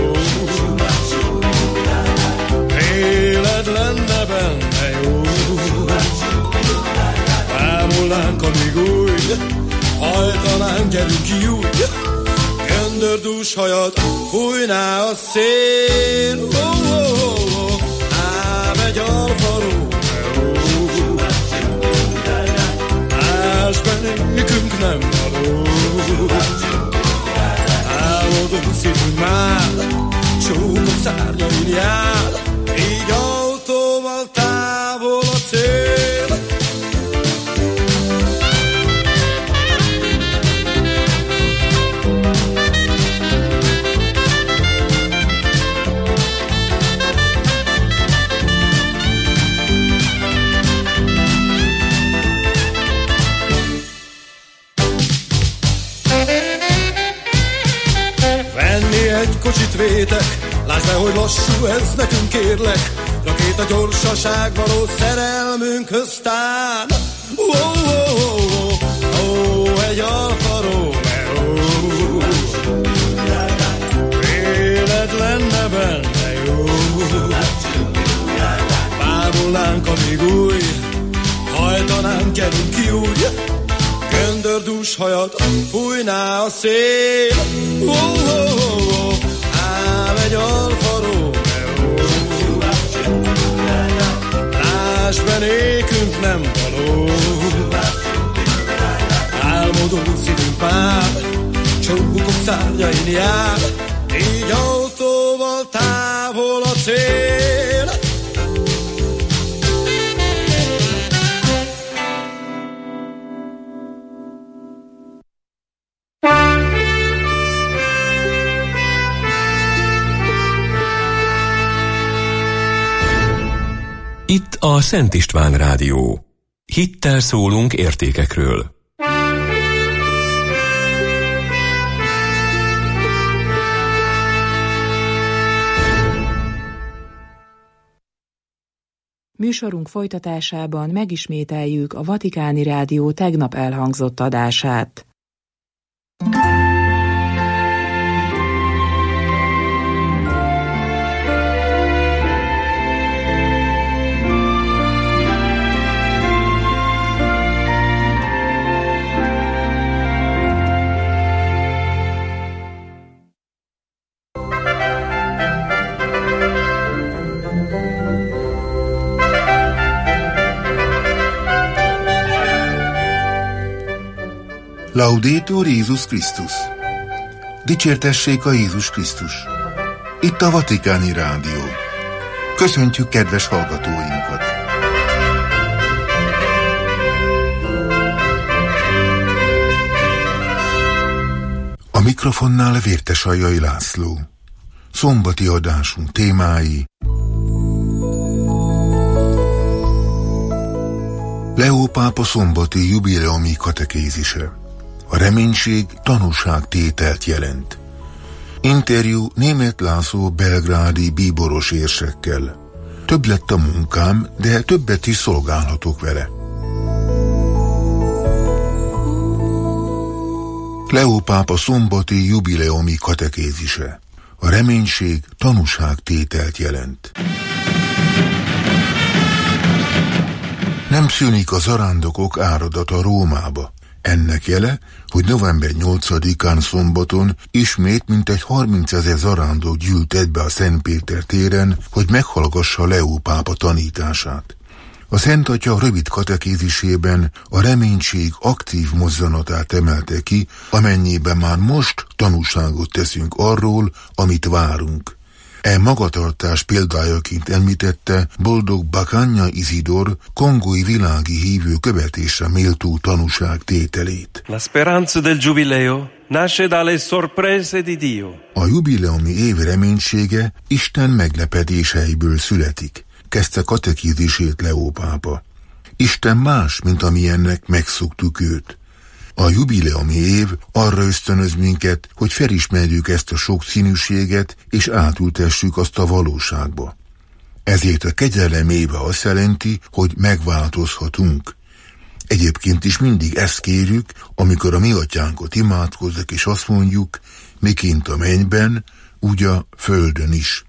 élet lenne benne jó. Ámulnánk, amíg új, hajtanánk, gyerünk úgy, göndördús hajat fújná a szél. Ám egy Alfa Romeo, más nekünk nem való. Álmodunk szívünk már, csókom szárnyain jár, így autóval távol a cél. kicsit vétek, lásd be, hogy lassú ez nekünk, kérlek, rakéta gyorsaság való szerelmünkhöz tán. Egy Alfa Romeo, élet lenne benne jó, bámulnánk, amíg új, hajtanánk, gyerünk ki úgy, göndördús hajat fújná a szél. Ám egy Alfa Romeo, lásd be, nékünk nem való, álmodó szívünk már csókok szárnyain jár, így autóval távol a cél. Itt a Szent István Rádió. Hittel szólunk értékekről. Műsorunk folytatásában megismételjük a Vatikáni Rádió tegnap elhangzott adását. Laudetur Jézus Krisztus! Dicsértessék a Jézus Krisztus! Itt a Vatikáni Rádió. Köszöntjük kedves hallgatóinkat! A mikrofonnál Vértesaljai László. Szombati adásunk témái: Leó pápa szombati jubileumi katekézise. A reménység tanúságtételt jelent. Interjú Németh László belgrádi bíboros érsekkel. Több lett a munkám, de többet is szolgálhatok vele. Leó pápa szombati jubileumi katekézise. A reménység tanúságtételt jelent. Nem szűnik a zarándokok áradata Rómába. Ennek jele, hogy november 8-án szombaton ismét mintegy 30 000 zarándok gyűlt egybe a Szent Péter téren, hogy meghallgassa Leó pápa tanítását. A Szent Atya rövid katekézisében a reménység aktív mozzanatát emelte ki, amennyiben már most tanúságot teszünk arról, amit várunk. E magatartás példájaként említette boldog Bacagna Isidor, kongói világi hívő követésre méltó tanúság tételét. La speranza del giubileo nasce dalle sorprese di Dio. A jubileumi év reménysége Isten meglepetéseiből születik, kezdte katekézisét Leó pápa. Isten más, mint amilyennek megszoktuk őt. A jubileumi év arra ösztönöz minket, hogy felismerjük ezt a sokszínűséget, és átültessük azt a valóságba. Ezért a kegyelem éve azt jelenti, hogy megváltozhatunk. Egyébként is mindig ezt kérjük, amikor a mi atyánkot imádkozzak, és azt mondjuk, miként a mennyben, úgy a földön is.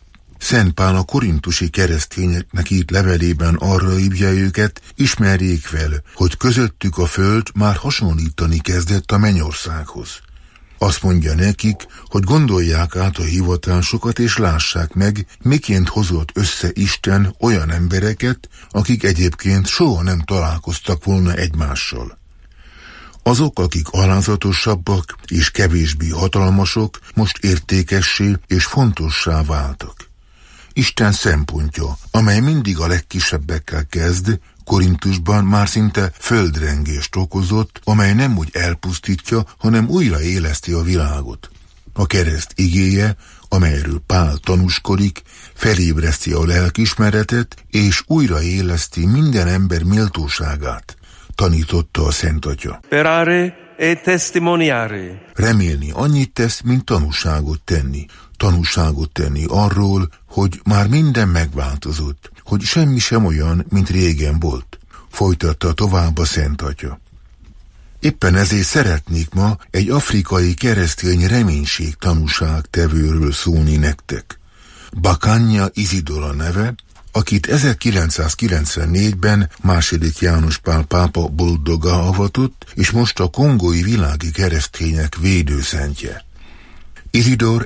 Szent Pál a korintusi keresztényeknek írt levelében arra hívja őket, ismerjék fel, hogy közöttük a föld már hasonlítani kezdett a mennyországhoz. Azt mondja nekik, hogy gondolják át a hivatásokat, és lássák meg, miként hozott össze Isten olyan embereket, akik egyébként soha nem találkoztak volna egymással. Azok, akik alázatosabbak és kevésbé hatalmasok, most értékessé és fontossá váltak. Isten szempontja, amely mindig a legkisebbekkel kezd, Korintusban már szinte földrengést okozott, amely nem úgy elpusztítja, hanem újraéleszti a világot. A kereszt igéje, amelyről Pál tanúskodik, felébreszti a lelkiismeretet, és újraéleszti minden ember méltóságát, tanította a Szent Atya. Sperare e testimoniare. Remélni annyit tesz, mint tanúságot tenni. tanúságot tenni arról, hogy már minden megváltozott, hogy semmi sem olyan, mint régen volt, folytatta tovább a Szent Atya. Éppen ezért szeretnék ma egy afrikai keresztény reménység tanúság tevőről szólni nektek. Bakanya Isidora neve, akit 1994-ben II. János Pál pápa boldoggá avatott, és most a kongói világi keresztények védőszentje. Isidor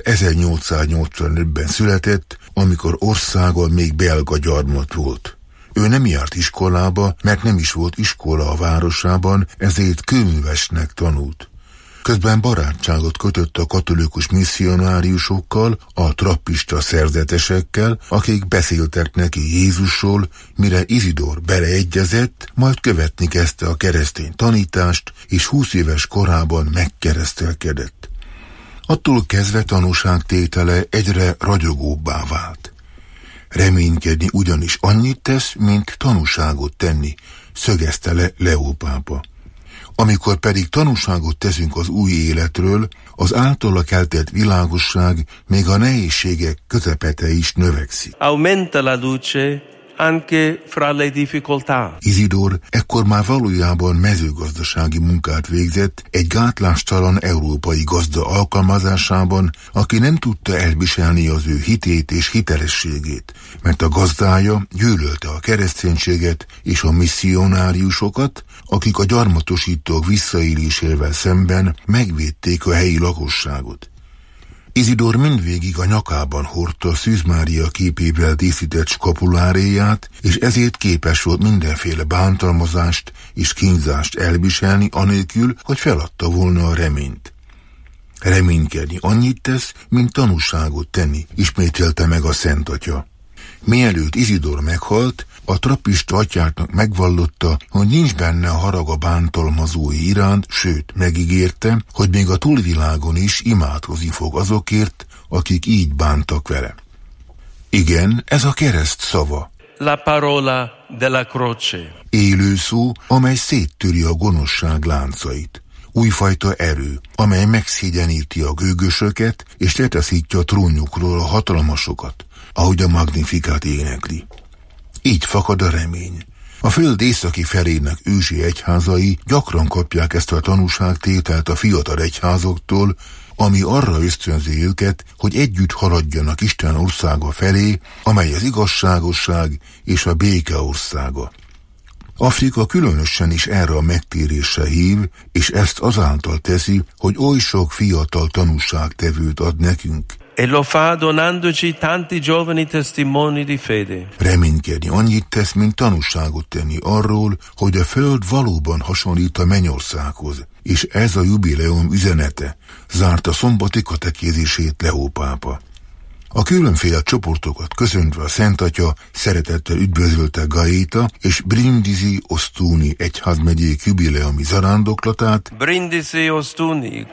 1885-ben született, amikor országa még belga gyarmat volt. Ő nem járt iskolába, mert nem is volt iskola a városában, ezért kőművesnek tanult. Közben barátságot kötött a katolikus misszionáriusokkal, a trappista szerzetesekkel, akik beszéltek neki Jézusról, mire Isidor beleegyezett, majd követni kezdte a keresztény tanítást, és 20 éves korában megkeresztelkedett. Attól kezdve tanúságtétele egyre ragyogóbbá vált. Reménykedni ugyanis annyit tesz, mint tanúságot tenni, szögezte le Leó pápa. Amikor pedig tanúságot teszünk az új életről, az általa keltett világosság még a nehézségek közepete is növekszik. Aumenta la luce anche fra le difficoltà. Isidor ekkor már valójában mezőgazdasági munkát végzett egy gátlástalan európai gazda alkalmazásában, aki nem tudta elviselni az ő hitét és hitelességét, mert a gazdája gyűlölte a kereszténységet és a misszionáriusokat, akik a gyarmatosítók visszaélésével szemben megvédték a helyi lakosságot. Isidor mindvégig a nyakában hordta Szűz Mária képével díszített skapuláréját, és ezért képes volt mindenféle bántalmazást és kínzást elviselni, anélkül, hogy feladta volna a reményt. Reménykedni annyit tesz, mint tanúságot tenni, ismételte meg a Szent Atya. Mielőtt Isidor meghalt, a trappista atyáknak megvallotta, hogy nincs benne a harag a bántalmazói iránt, sőt, megígérte, hogy még a túlvilágon is imádkozni fog azokért, akik így bántak vele. Igen, ez a kereszt szava. La parola della croce. Élő szó, amely széttöri a gonoszság láncait. Újfajta erő, amely megszégyeníti a gőgösöket, és letaszítja a trónjukról a hatalmasokat, ahogy a Magnificat énekli. Így fakad a remény. A föld északi felének ősi egyházai gyakran kapják ezt a tanúságtételt a fiatal egyházoktól, ami arra ösztönzi őket, hogy együtt haladjanak Isten országa felé, amely az igazságosság és a béke országa. Afrika különösen is erre a megtérésre hív, és ezt azáltal teszi, hogy oly sok fiatal tanúságtevőt ad nekünk. E lo fa donandoci tanti giovani testimoni di fede. Reménykedni annyit tesz, mint tanúságot tenni arról, hogy a föld valóban hasonlít a mennyországhoz, és ez a jubileum üzenete, zárta szombati katekézisét Leó pápa. A különféle csoportokat köszöntve a Szent Atya szeretettel üdvözölte Gaeta és Brindisi Ostuni egyházmegyék jubileumi zarándoklatát. Brindisi Ostuni.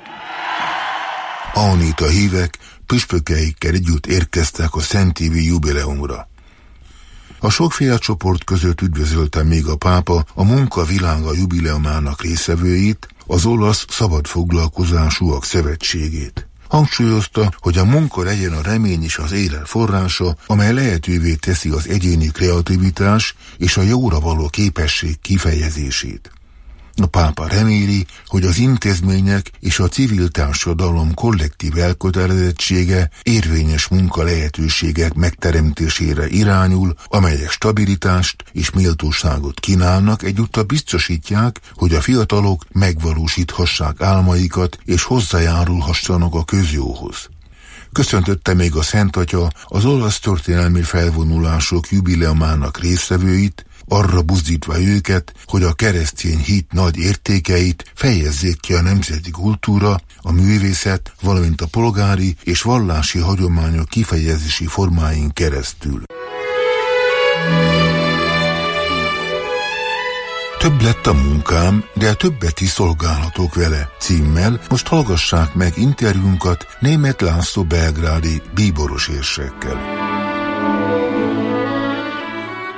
Aonita hívek püspökeikkel együtt érkeztek a Szent Évi jubileumra. A sokféle csoport között üdvözölte még a pápa a Munka világa jubileumának részevőit, az olasz szabadfoglalkozásúak szövetségét. Hangsúlyozta, hogy a munka legyen a remény és az élet forrása, amely lehetővé teszi az egyéni kreativitás és a jóra való képesség kifejezését. A pápa reméli, hogy az intézmények és a civil társadalom kollektív elkötelezettsége érvényes munka lehetőségek megteremtésére irányul, amelyek stabilitást és méltóságot kínálnak, egyúttal biztosítják, hogy a fiatalok megvalósíthassák álmaikat és hozzájárulhassanak a közjóhoz. Köszöntötte még a Szent Atya az olasz történelmi felvonulások jubileumának résztvevőit, arra buzdítva őket, hogy a keresztény hit nagy értékeit fejezzék ki a nemzeti kultúra, a művészet, valamint a polgári és vallási hagyományok kifejezési formáin keresztül. Több lett a munkám, de többet is szolgálhatok vele címmel most hallgassák meg interjúnkat Németh László belgrádi bíboros érsekkel.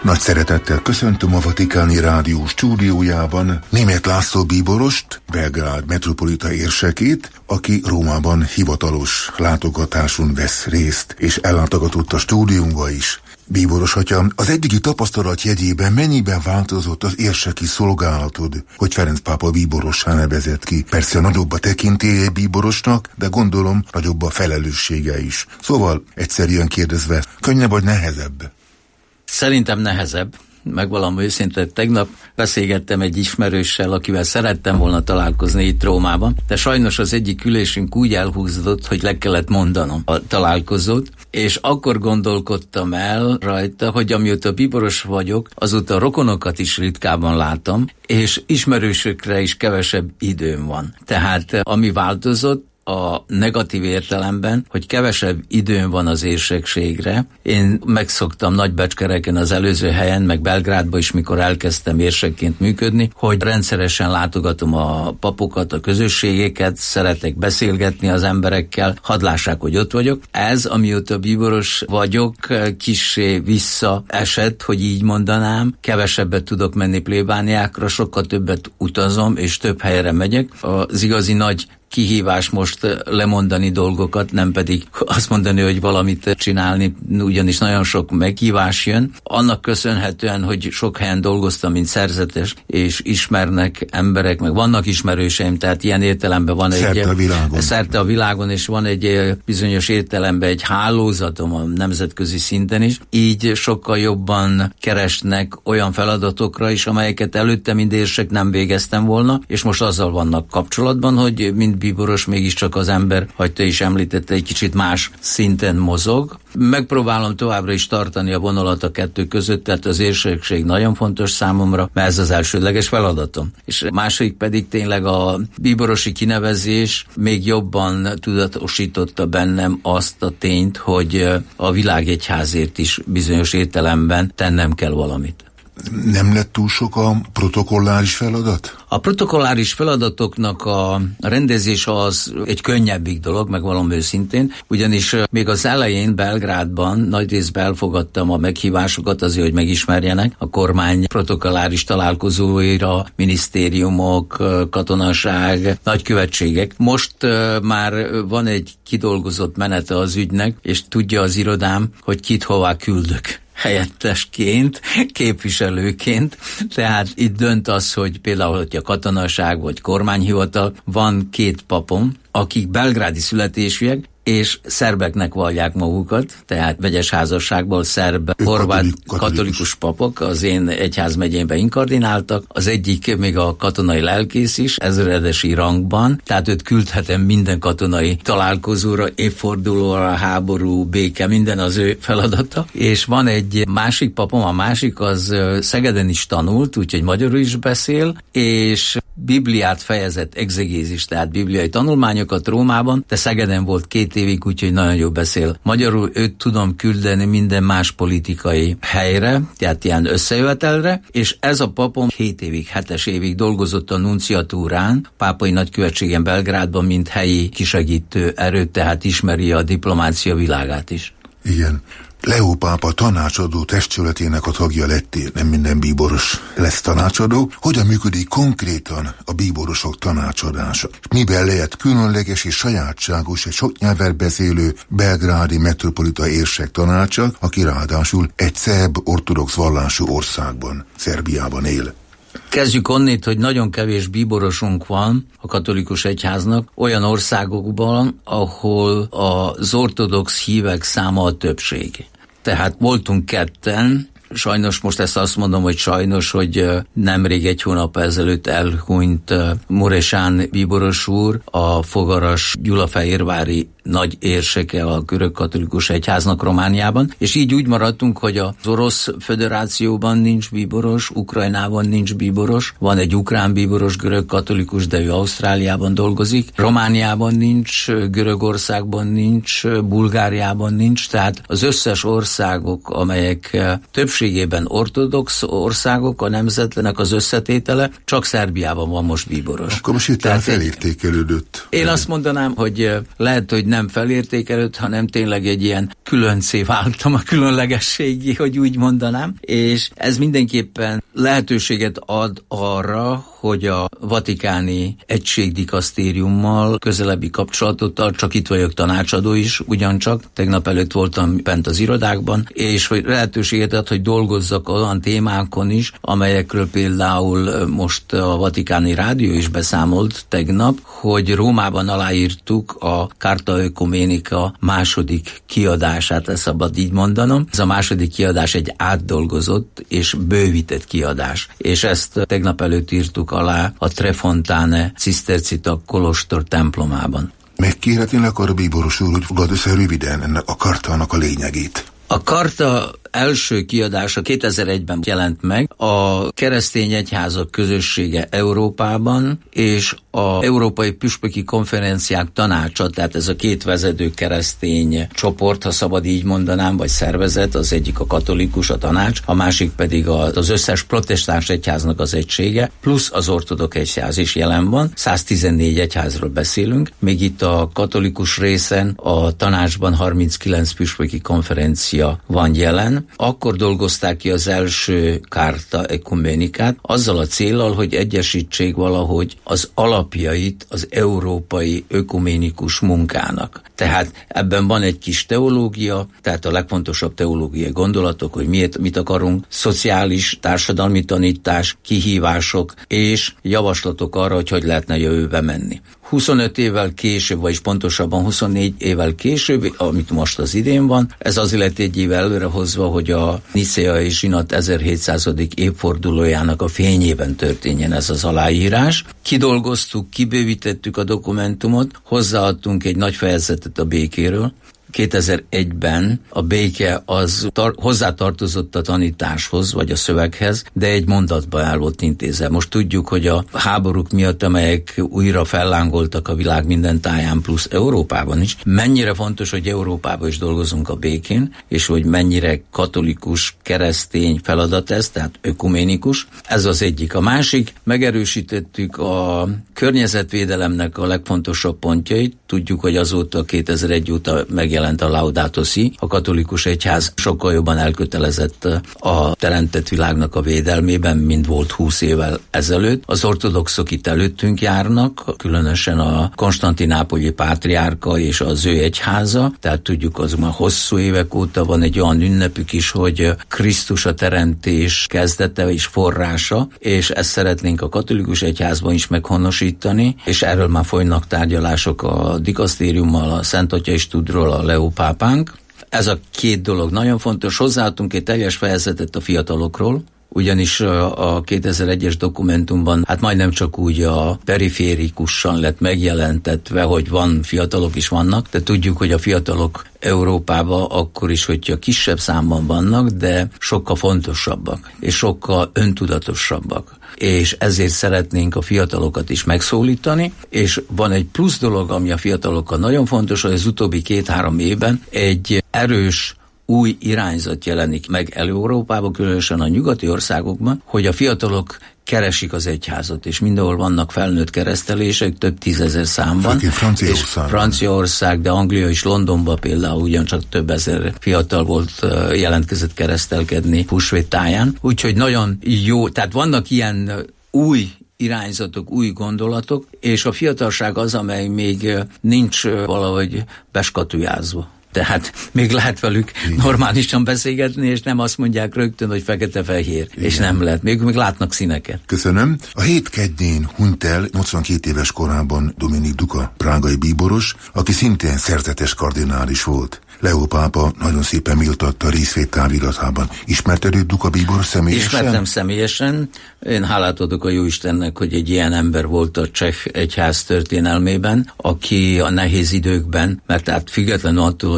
Nagy szeretettel köszöntöm a Vatikáni Rádió stúdiójában Németh László bíborost, Belgrád metropolita érsekét, aki Rómában hivatalos látogatáson vesz részt, és ellátogatott a stúdiónkba is. Bíboros atya, az eddigi tapasztalat jegyében mennyiben változott az érseki szolgálatod, hogy Ferenc pápa bíborossá nevezett ki? Persze nagyobb a tekintélye bíborosnak, de gondolom nagyobb a felelőssége is. Szóval, egyszerűen kérdezve, könnyebb vagy nehezebb? Szerintem nehezebb. Megvalom őszintén, tegnap beszélgettem egy ismerőssel, akivel szerettem volna találkozni itt Rómában, de sajnos az egyik ülésünk úgy elhúzódott, hogy le kellett mondanom a találkozót, és akkor gondolkodtam el rajta, hogy amióta bíboros vagyok, azóta a rokonokat is ritkában látom, és ismerősökre is kevesebb időm van. Tehát ami változott, a negatív értelemben, hogy kevesebb időm van az érsekségre. Én megszoktam Nagybecskereken az előző helyen, meg Belgrádban is, mikor elkezdtem érsekként működni, hogy rendszeresen látogatom a papokat, a közösségeket, szeretek beszélgetni az emberekkel, hadd lássák, hogy ott vagyok. Ez, amióta bíboros vagyok, kissé visszaesett, hogy így mondanám, kevesebbet tudok menni plébániákra, sokkal többet utazom, és több helyre megyek. Az igazi nagy kihívás most lemondani dolgokat, nem pedig azt mondani, hogy valamit csinálni, ugyanis nagyon sok meghívás jön. Annak köszönhetően, hogy sok helyen dolgoztam, mint szerzetes, és ismernek emberek, meg vannak ismerőseim, tehát ilyen értelemben van szerte a világon, és van egy bizonyos értelemben egy hálózatom a nemzetközi szinten is. Így sokkal jobban keresnek olyan feladatokra is, amelyeket előtte mind érsek nem végeztem volna, és most azzal vannak kapcsolatban, hogy mind bíboros mégiscsak az ember, ahogy te is említette, egy kicsit más szinten mozog. Megpróbálom továbbra is tartani a vonalat a kettő között, tehát az érsekség nagyon fontos számomra, mert ez az elsődleges feladatom. És második pedig tényleg a bíborosi kinevezés még jobban tudatosította bennem azt a tényt, hogy a világegyházért is bizonyos értelemben tennem kell valamit. Nem lett túl sok a protokolláris feladat? A protokolláris feladatoknak a rendezése az egy könnyebbik dolog, megvalom őszintén, ugyanis még az elején Belgrádban nagy részben elfogadtam a meghívásokat azért, hogy megismerjenek a kormány protokolláris találkozóira, minisztériumok, katonaság, nagykövetségek. Most már van egy kidolgozott menete az ügynek, és tudja az irodám, hogy kit hová küldök. Helyettesként, képviselőként, tehát itt dönt az, hogy például, hogy a katonaság vagy kormányhivatal, van 2 papom, akik belgrádi születésűek, és szerbeknek vallják magukat, tehát vegyes házasságból szerb, horvát, katolikus papok, az én egyházmegyémben inkardináltak, az egyik még a katonai lelkész is, ezredesi rangban, tehát őt küldhetem minden katonai találkozóra, évfordulóra, háború, béke, minden az ő feladata, és van egy másik papom, a másik az Szegeden is tanult, úgyhogy magyarul is beszél, és Bibliát fejezett exegézis, tehát bibliai tanulmányokat Rómában, de Szegeden volt 2 évig, úgyhogy nagyon jól beszél magyarul. Őt tudom küldeni minden más politikai helyre, tehát ilyen összejövetelre, és ez a papom 7 évig, 7-es évig dolgozott a nunciatúrán, pápai nagykövetségen Belgrádban, mint helyi kisegítő erőt, tehát ismeri a diplomácia világát is. Igen. Leó pápa tanácsadó testületének a tagja lettél, nem minden bíboros lesz tanácsadó. Hogyan működik konkrétan a bíborosok tanácsadása? Miben lehet különleges és sajátságos egy sok nyelven beszélő belgrádi metropolita érsek tanácsa, aki ráadásul egy szerb ortodox vallású országban, Szerbiában él? Kezdjük onnét, hogy nagyon kevés bíborosunk van a katolikus egyháznak olyan országokban, ahol az ortodox hívek száma a többség. Tehát voltunk 2, sajnos most ezt azt mondom, hogy sajnos, hogy nemrég 1 hónap ezelőtt elhunyt Mureșan bíboros úr, a Fogaras Gyulafehérvári nagy érseke a görög-katolikus egyháznak Romániában, és így úgy maradtunk, hogy az Orosz Föderációban nincs bíboros, Ukrajnában nincs bíboros, van egy ukrán bíboros görög-katolikus, de ő Ausztráliában dolgozik, Romániában nincs, Görögországban nincs, Bulgáriában nincs, tehát az összes országok, amelyek többségében ortodox országok, a nemzetlenek az összetétele, csak Szerbiában van most bíboros. Akkor most itt felértékelődött. Én azt mondanám, hogy lehet, hogy nem felértékelőd, hanem tényleg egy ilyen különcé váltam a különlegességi, hogy úgy mondanám, és ez mindenképpen lehetőséget ad arra, hogy a vatikáni egységdikasztériummal közelebbi kapcsolatot tart, csak itt vagyok tanácsadó is, ugyancsak, tegnap előtt voltam bent az irodákban, és hogy lehetőséget ad, hogy dolgozzak olyan témákon is, amelyekről például most a Vatikáni Rádió is beszámolt tegnap, hogy Rómában aláírtuk a Carta Oecumenica második kiadását, ezt szabad így mondanom. Ez a második kiadás egy átdolgozott és bővített kiadás, és ezt tegnap előtt írtuk alá a Trefontane cisztercita kolostor templomában. Megkérhetnének arra, bíboros úr, hogy foglald össze röviden ennek a kartának a lényegét. A karta első kiadása 2001-ben jelent meg, a keresztény egyházak közössége Európában, és a Európai Püspöki Konferenciák Tanácsa, tehát ez a két vezető keresztény csoport, ha szabad így mondanám, vagy szervezet, az egyik a katolikus, a tanács, a másik pedig az összes protestáns egyháznak az egysége, plusz az ortodox egyház is jelen van, 114 egyházról beszélünk, még itt a katolikus részen a tanácsban 39 püspöki konferencia van jelen. Akkor dolgozták ki az első Carta Ecumenicát, azzal a céllal, hogy egyesítsék valahogy az alapjait az európai ökumenikus munkának. Tehát ebben van egy kis teológia, tehát a legfontosabb teológiai gondolatok, hogy mit akarunk, szociális, társadalmi tanítás, kihívások és javaslatok arra, hogy lehetne jövőbe menni. 25 évvel később, vagyis pontosabban 24 évvel később, amit most az idén van, ez az lett egy év előrehozva, hogy a Nicéai zsinat 1700. évfordulójának a fényében történjen ez az aláírás. Kidolgoztuk, kibővítettük a dokumentumot, hozzáadtunk egy nagy fejezetet a békéről. 2001-ben a béke az hozzátartozott a tanításhoz, vagy a szöveghez, de egy mondatba el volt intézve. Most tudjuk, hogy a háborúk miatt, amelyek újra fellángoltak a világ minden táján, plusz Európában is, mennyire fontos, hogy Európában is dolgozunk a békén, és hogy mennyire katolikus, keresztény feladat ez, tehát ökumenikus. Ez az egyik. A másik, megerősítettük a környezetvédelemnek a legfontosabb pontjait. Tudjuk, hogy azóta 2001 óta megjelent a Laudato Si. A katolikus egyház sokkal jobban elkötelezett a teremtett világnak a védelmében, mint volt 20 évvel ezelőtt. Az ortodoxok itt előttünk járnak, különösen a konstantinápolyi pátriárka és az ő egyháza. Tehát tudjuk, az már hosszú évek óta van egy olyan ünnepük is, hogy Krisztus a teremtés kezdete és forrása, és ezt szeretnénk a katolikus egyházban is meghonosítani, és erről már folynak tárgyalások a dikasztériummal, a Szent Atya is tud róla, a Leó pápánk. Ez a két dolog nagyon fontos. Hozzáadtunk egy teljes fejezetet a fiatalokról, ugyanis a 2001-es dokumentumban hát majdnem csak úgy a periférikusan lett megjelentetve, hogy fiatalok is vannak, de tudjuk, hogy a fiatalok Európában akkor is, hogyha kisebb számban vannak, de sokkal fontosabbak, és sokkal öntudatosabbak. És ezért szeretnénk a fiatalokat is megszólítani, és van egy plusz dolog, ami a fiatalokkal nagyon fontos, hogy az utóbbi 2-3 évben egy erős új irányzat jelenik meg Európában, különösen a nyugati országokban, hogy a fiatalok keresik az egyházat, és mindenhol vannak felnőtt keresztelések, több 10 000 számban. Franciaország, de Anglia és Londonban például ugyancsak több ezer fiatal volt, jelentkezett keresztelkedni húsvét táján. Úgyhogy nagyon jó, tehát vannak ilyen új irányzatok, új gondolatok, és a fiatalság az, amely még nincs valahogy beskatujázva. Tehát még lehet velük normálisan beszélgetni, és nem azt mondják rögtön, hogy fekete-fehér, és nem lehet. Még látnak színeket. Köszönöm. A hét kedjén hunyt el 82 éves korában Dominik Duka, prágai bíboros, aki szintén szerzetes kardinális volt. Leó pápa nagyon szépen méltatta részvét táviratában. Ismerted őt, Duka bíbor, személyesen? Ismertem személyesen. Én hálát adok a Jóistennek, hogy egy ilyen ember volt a cseh egyház történelmében, aki a nehéz időkben, mert tehát függetlenül attól,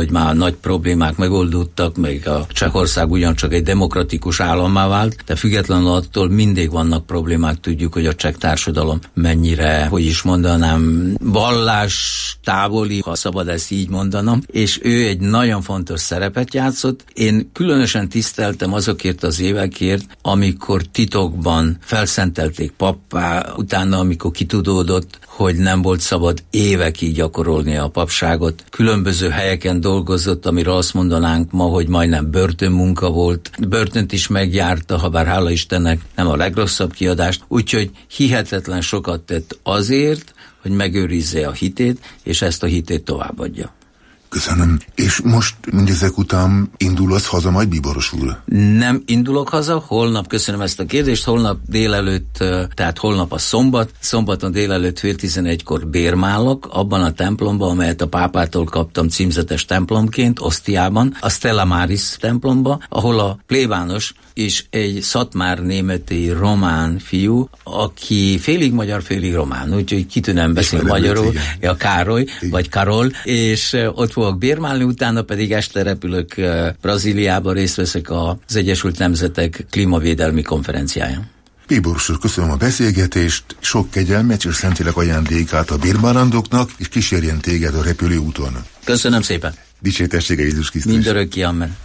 hogy már nagy problémák megoldódtak, még a Csehország ugyancsak egy demokratikus állammá vált, de függetlenül attól mindig vannak problémák, tudjuk, hogy a cseh társadalom mennyire, hogy is mondanám, vallás távoli, ha szabad ezt így mondanom, és ő egy nagyon fontos szerepet játszott. Én különösen tiszteltem azokért az évekért, amikor titokban felszentelték pappá, utána, amikor kitudódott, hogy nem volt szabad évekig gyakorolni a papságot. Különböző helyeken dolgozott, amiről azt mondanánk ma, hogy majdnem börtönmunka volt. Börtönt is megjárta, ha bár hála Istennek nem a legrosszabb kiadást. Úgyhogy hihetetlen sokat tett azért, hogy megőrizze a hitét, és ezt a hitét továbbadja. Köszönöm. És most mindezek után indulsz haza majd, Bíboros úr? Nem indulok haza, holnap, köszönöm ezt a kérdést, holnap délelőtt, tehát holnap a szombaton délelőtt fél 11-kor bérmálok, abban a templomban, amelyet a pápától kaptam címzetes templomként, Osztiában, a Stella Maris templomba, ahol a plébános és egy szatmár-németi román fiú, aki félig magyar, félig román, úgyhogy kitűnően beszél magyarul, a Károly, vagy Karol, és ott fogok bérmálni, utána pedig este repülök Brazíliába, részt veszek az Egyesült Nemzetek klímavédelmi konferenciáján. Bíboros úr, köszönöm a beszélgetést, sok kegyelmet és szentlélek ajándékát a bérmálandoknak, és kísérjen téged a repülőúton. Köszönöm szépen. Dicsértessége Jézus Krisztus. Mindörökké, amen.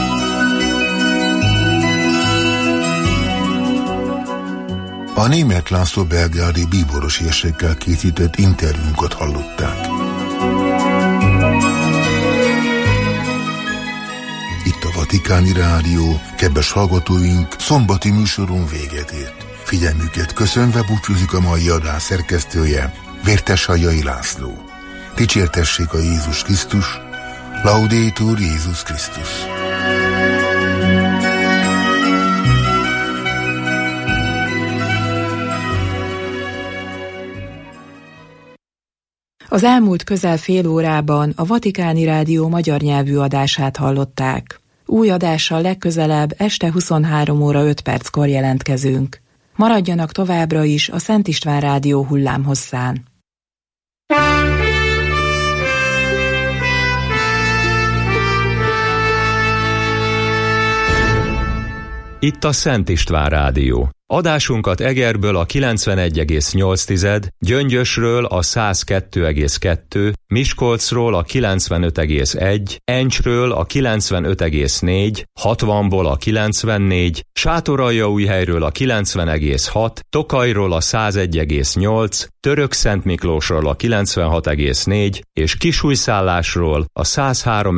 A Németh László belgrádi bíboros érsekkel készített interjúnkat hallották. Itt a Vatikáni Rádió, kedves hallgatóink, szombati műsorunk véget ért. Figyelmüket köszönve búcsúzik a mai adás szerkesztője, Vértesajai László. Dicsértessék a Jézus Krisztus, Laudetur Jézus Krisztus. Az elmúlt közel fél órában a Vatikáni Rádió magyar nyelvű adását hallották. Új adással legközelebb este 23 óra 5 perckor jelentkezünk. Maradjanak továbbra is a Szent István Rádió hullámhosszán. Itt a Szent István Rádió. Adásunkat Egerből a 91,8, Gyöngyösről a 102,2, Miskolcról a 95,1, Encsről a 95,4, 60-ból a 94, Sátoraljaújhelyről a 90,6, Tokajról a 101,8, Törökszentmiklósról a 96,4 és Kisújszállásról a 103,1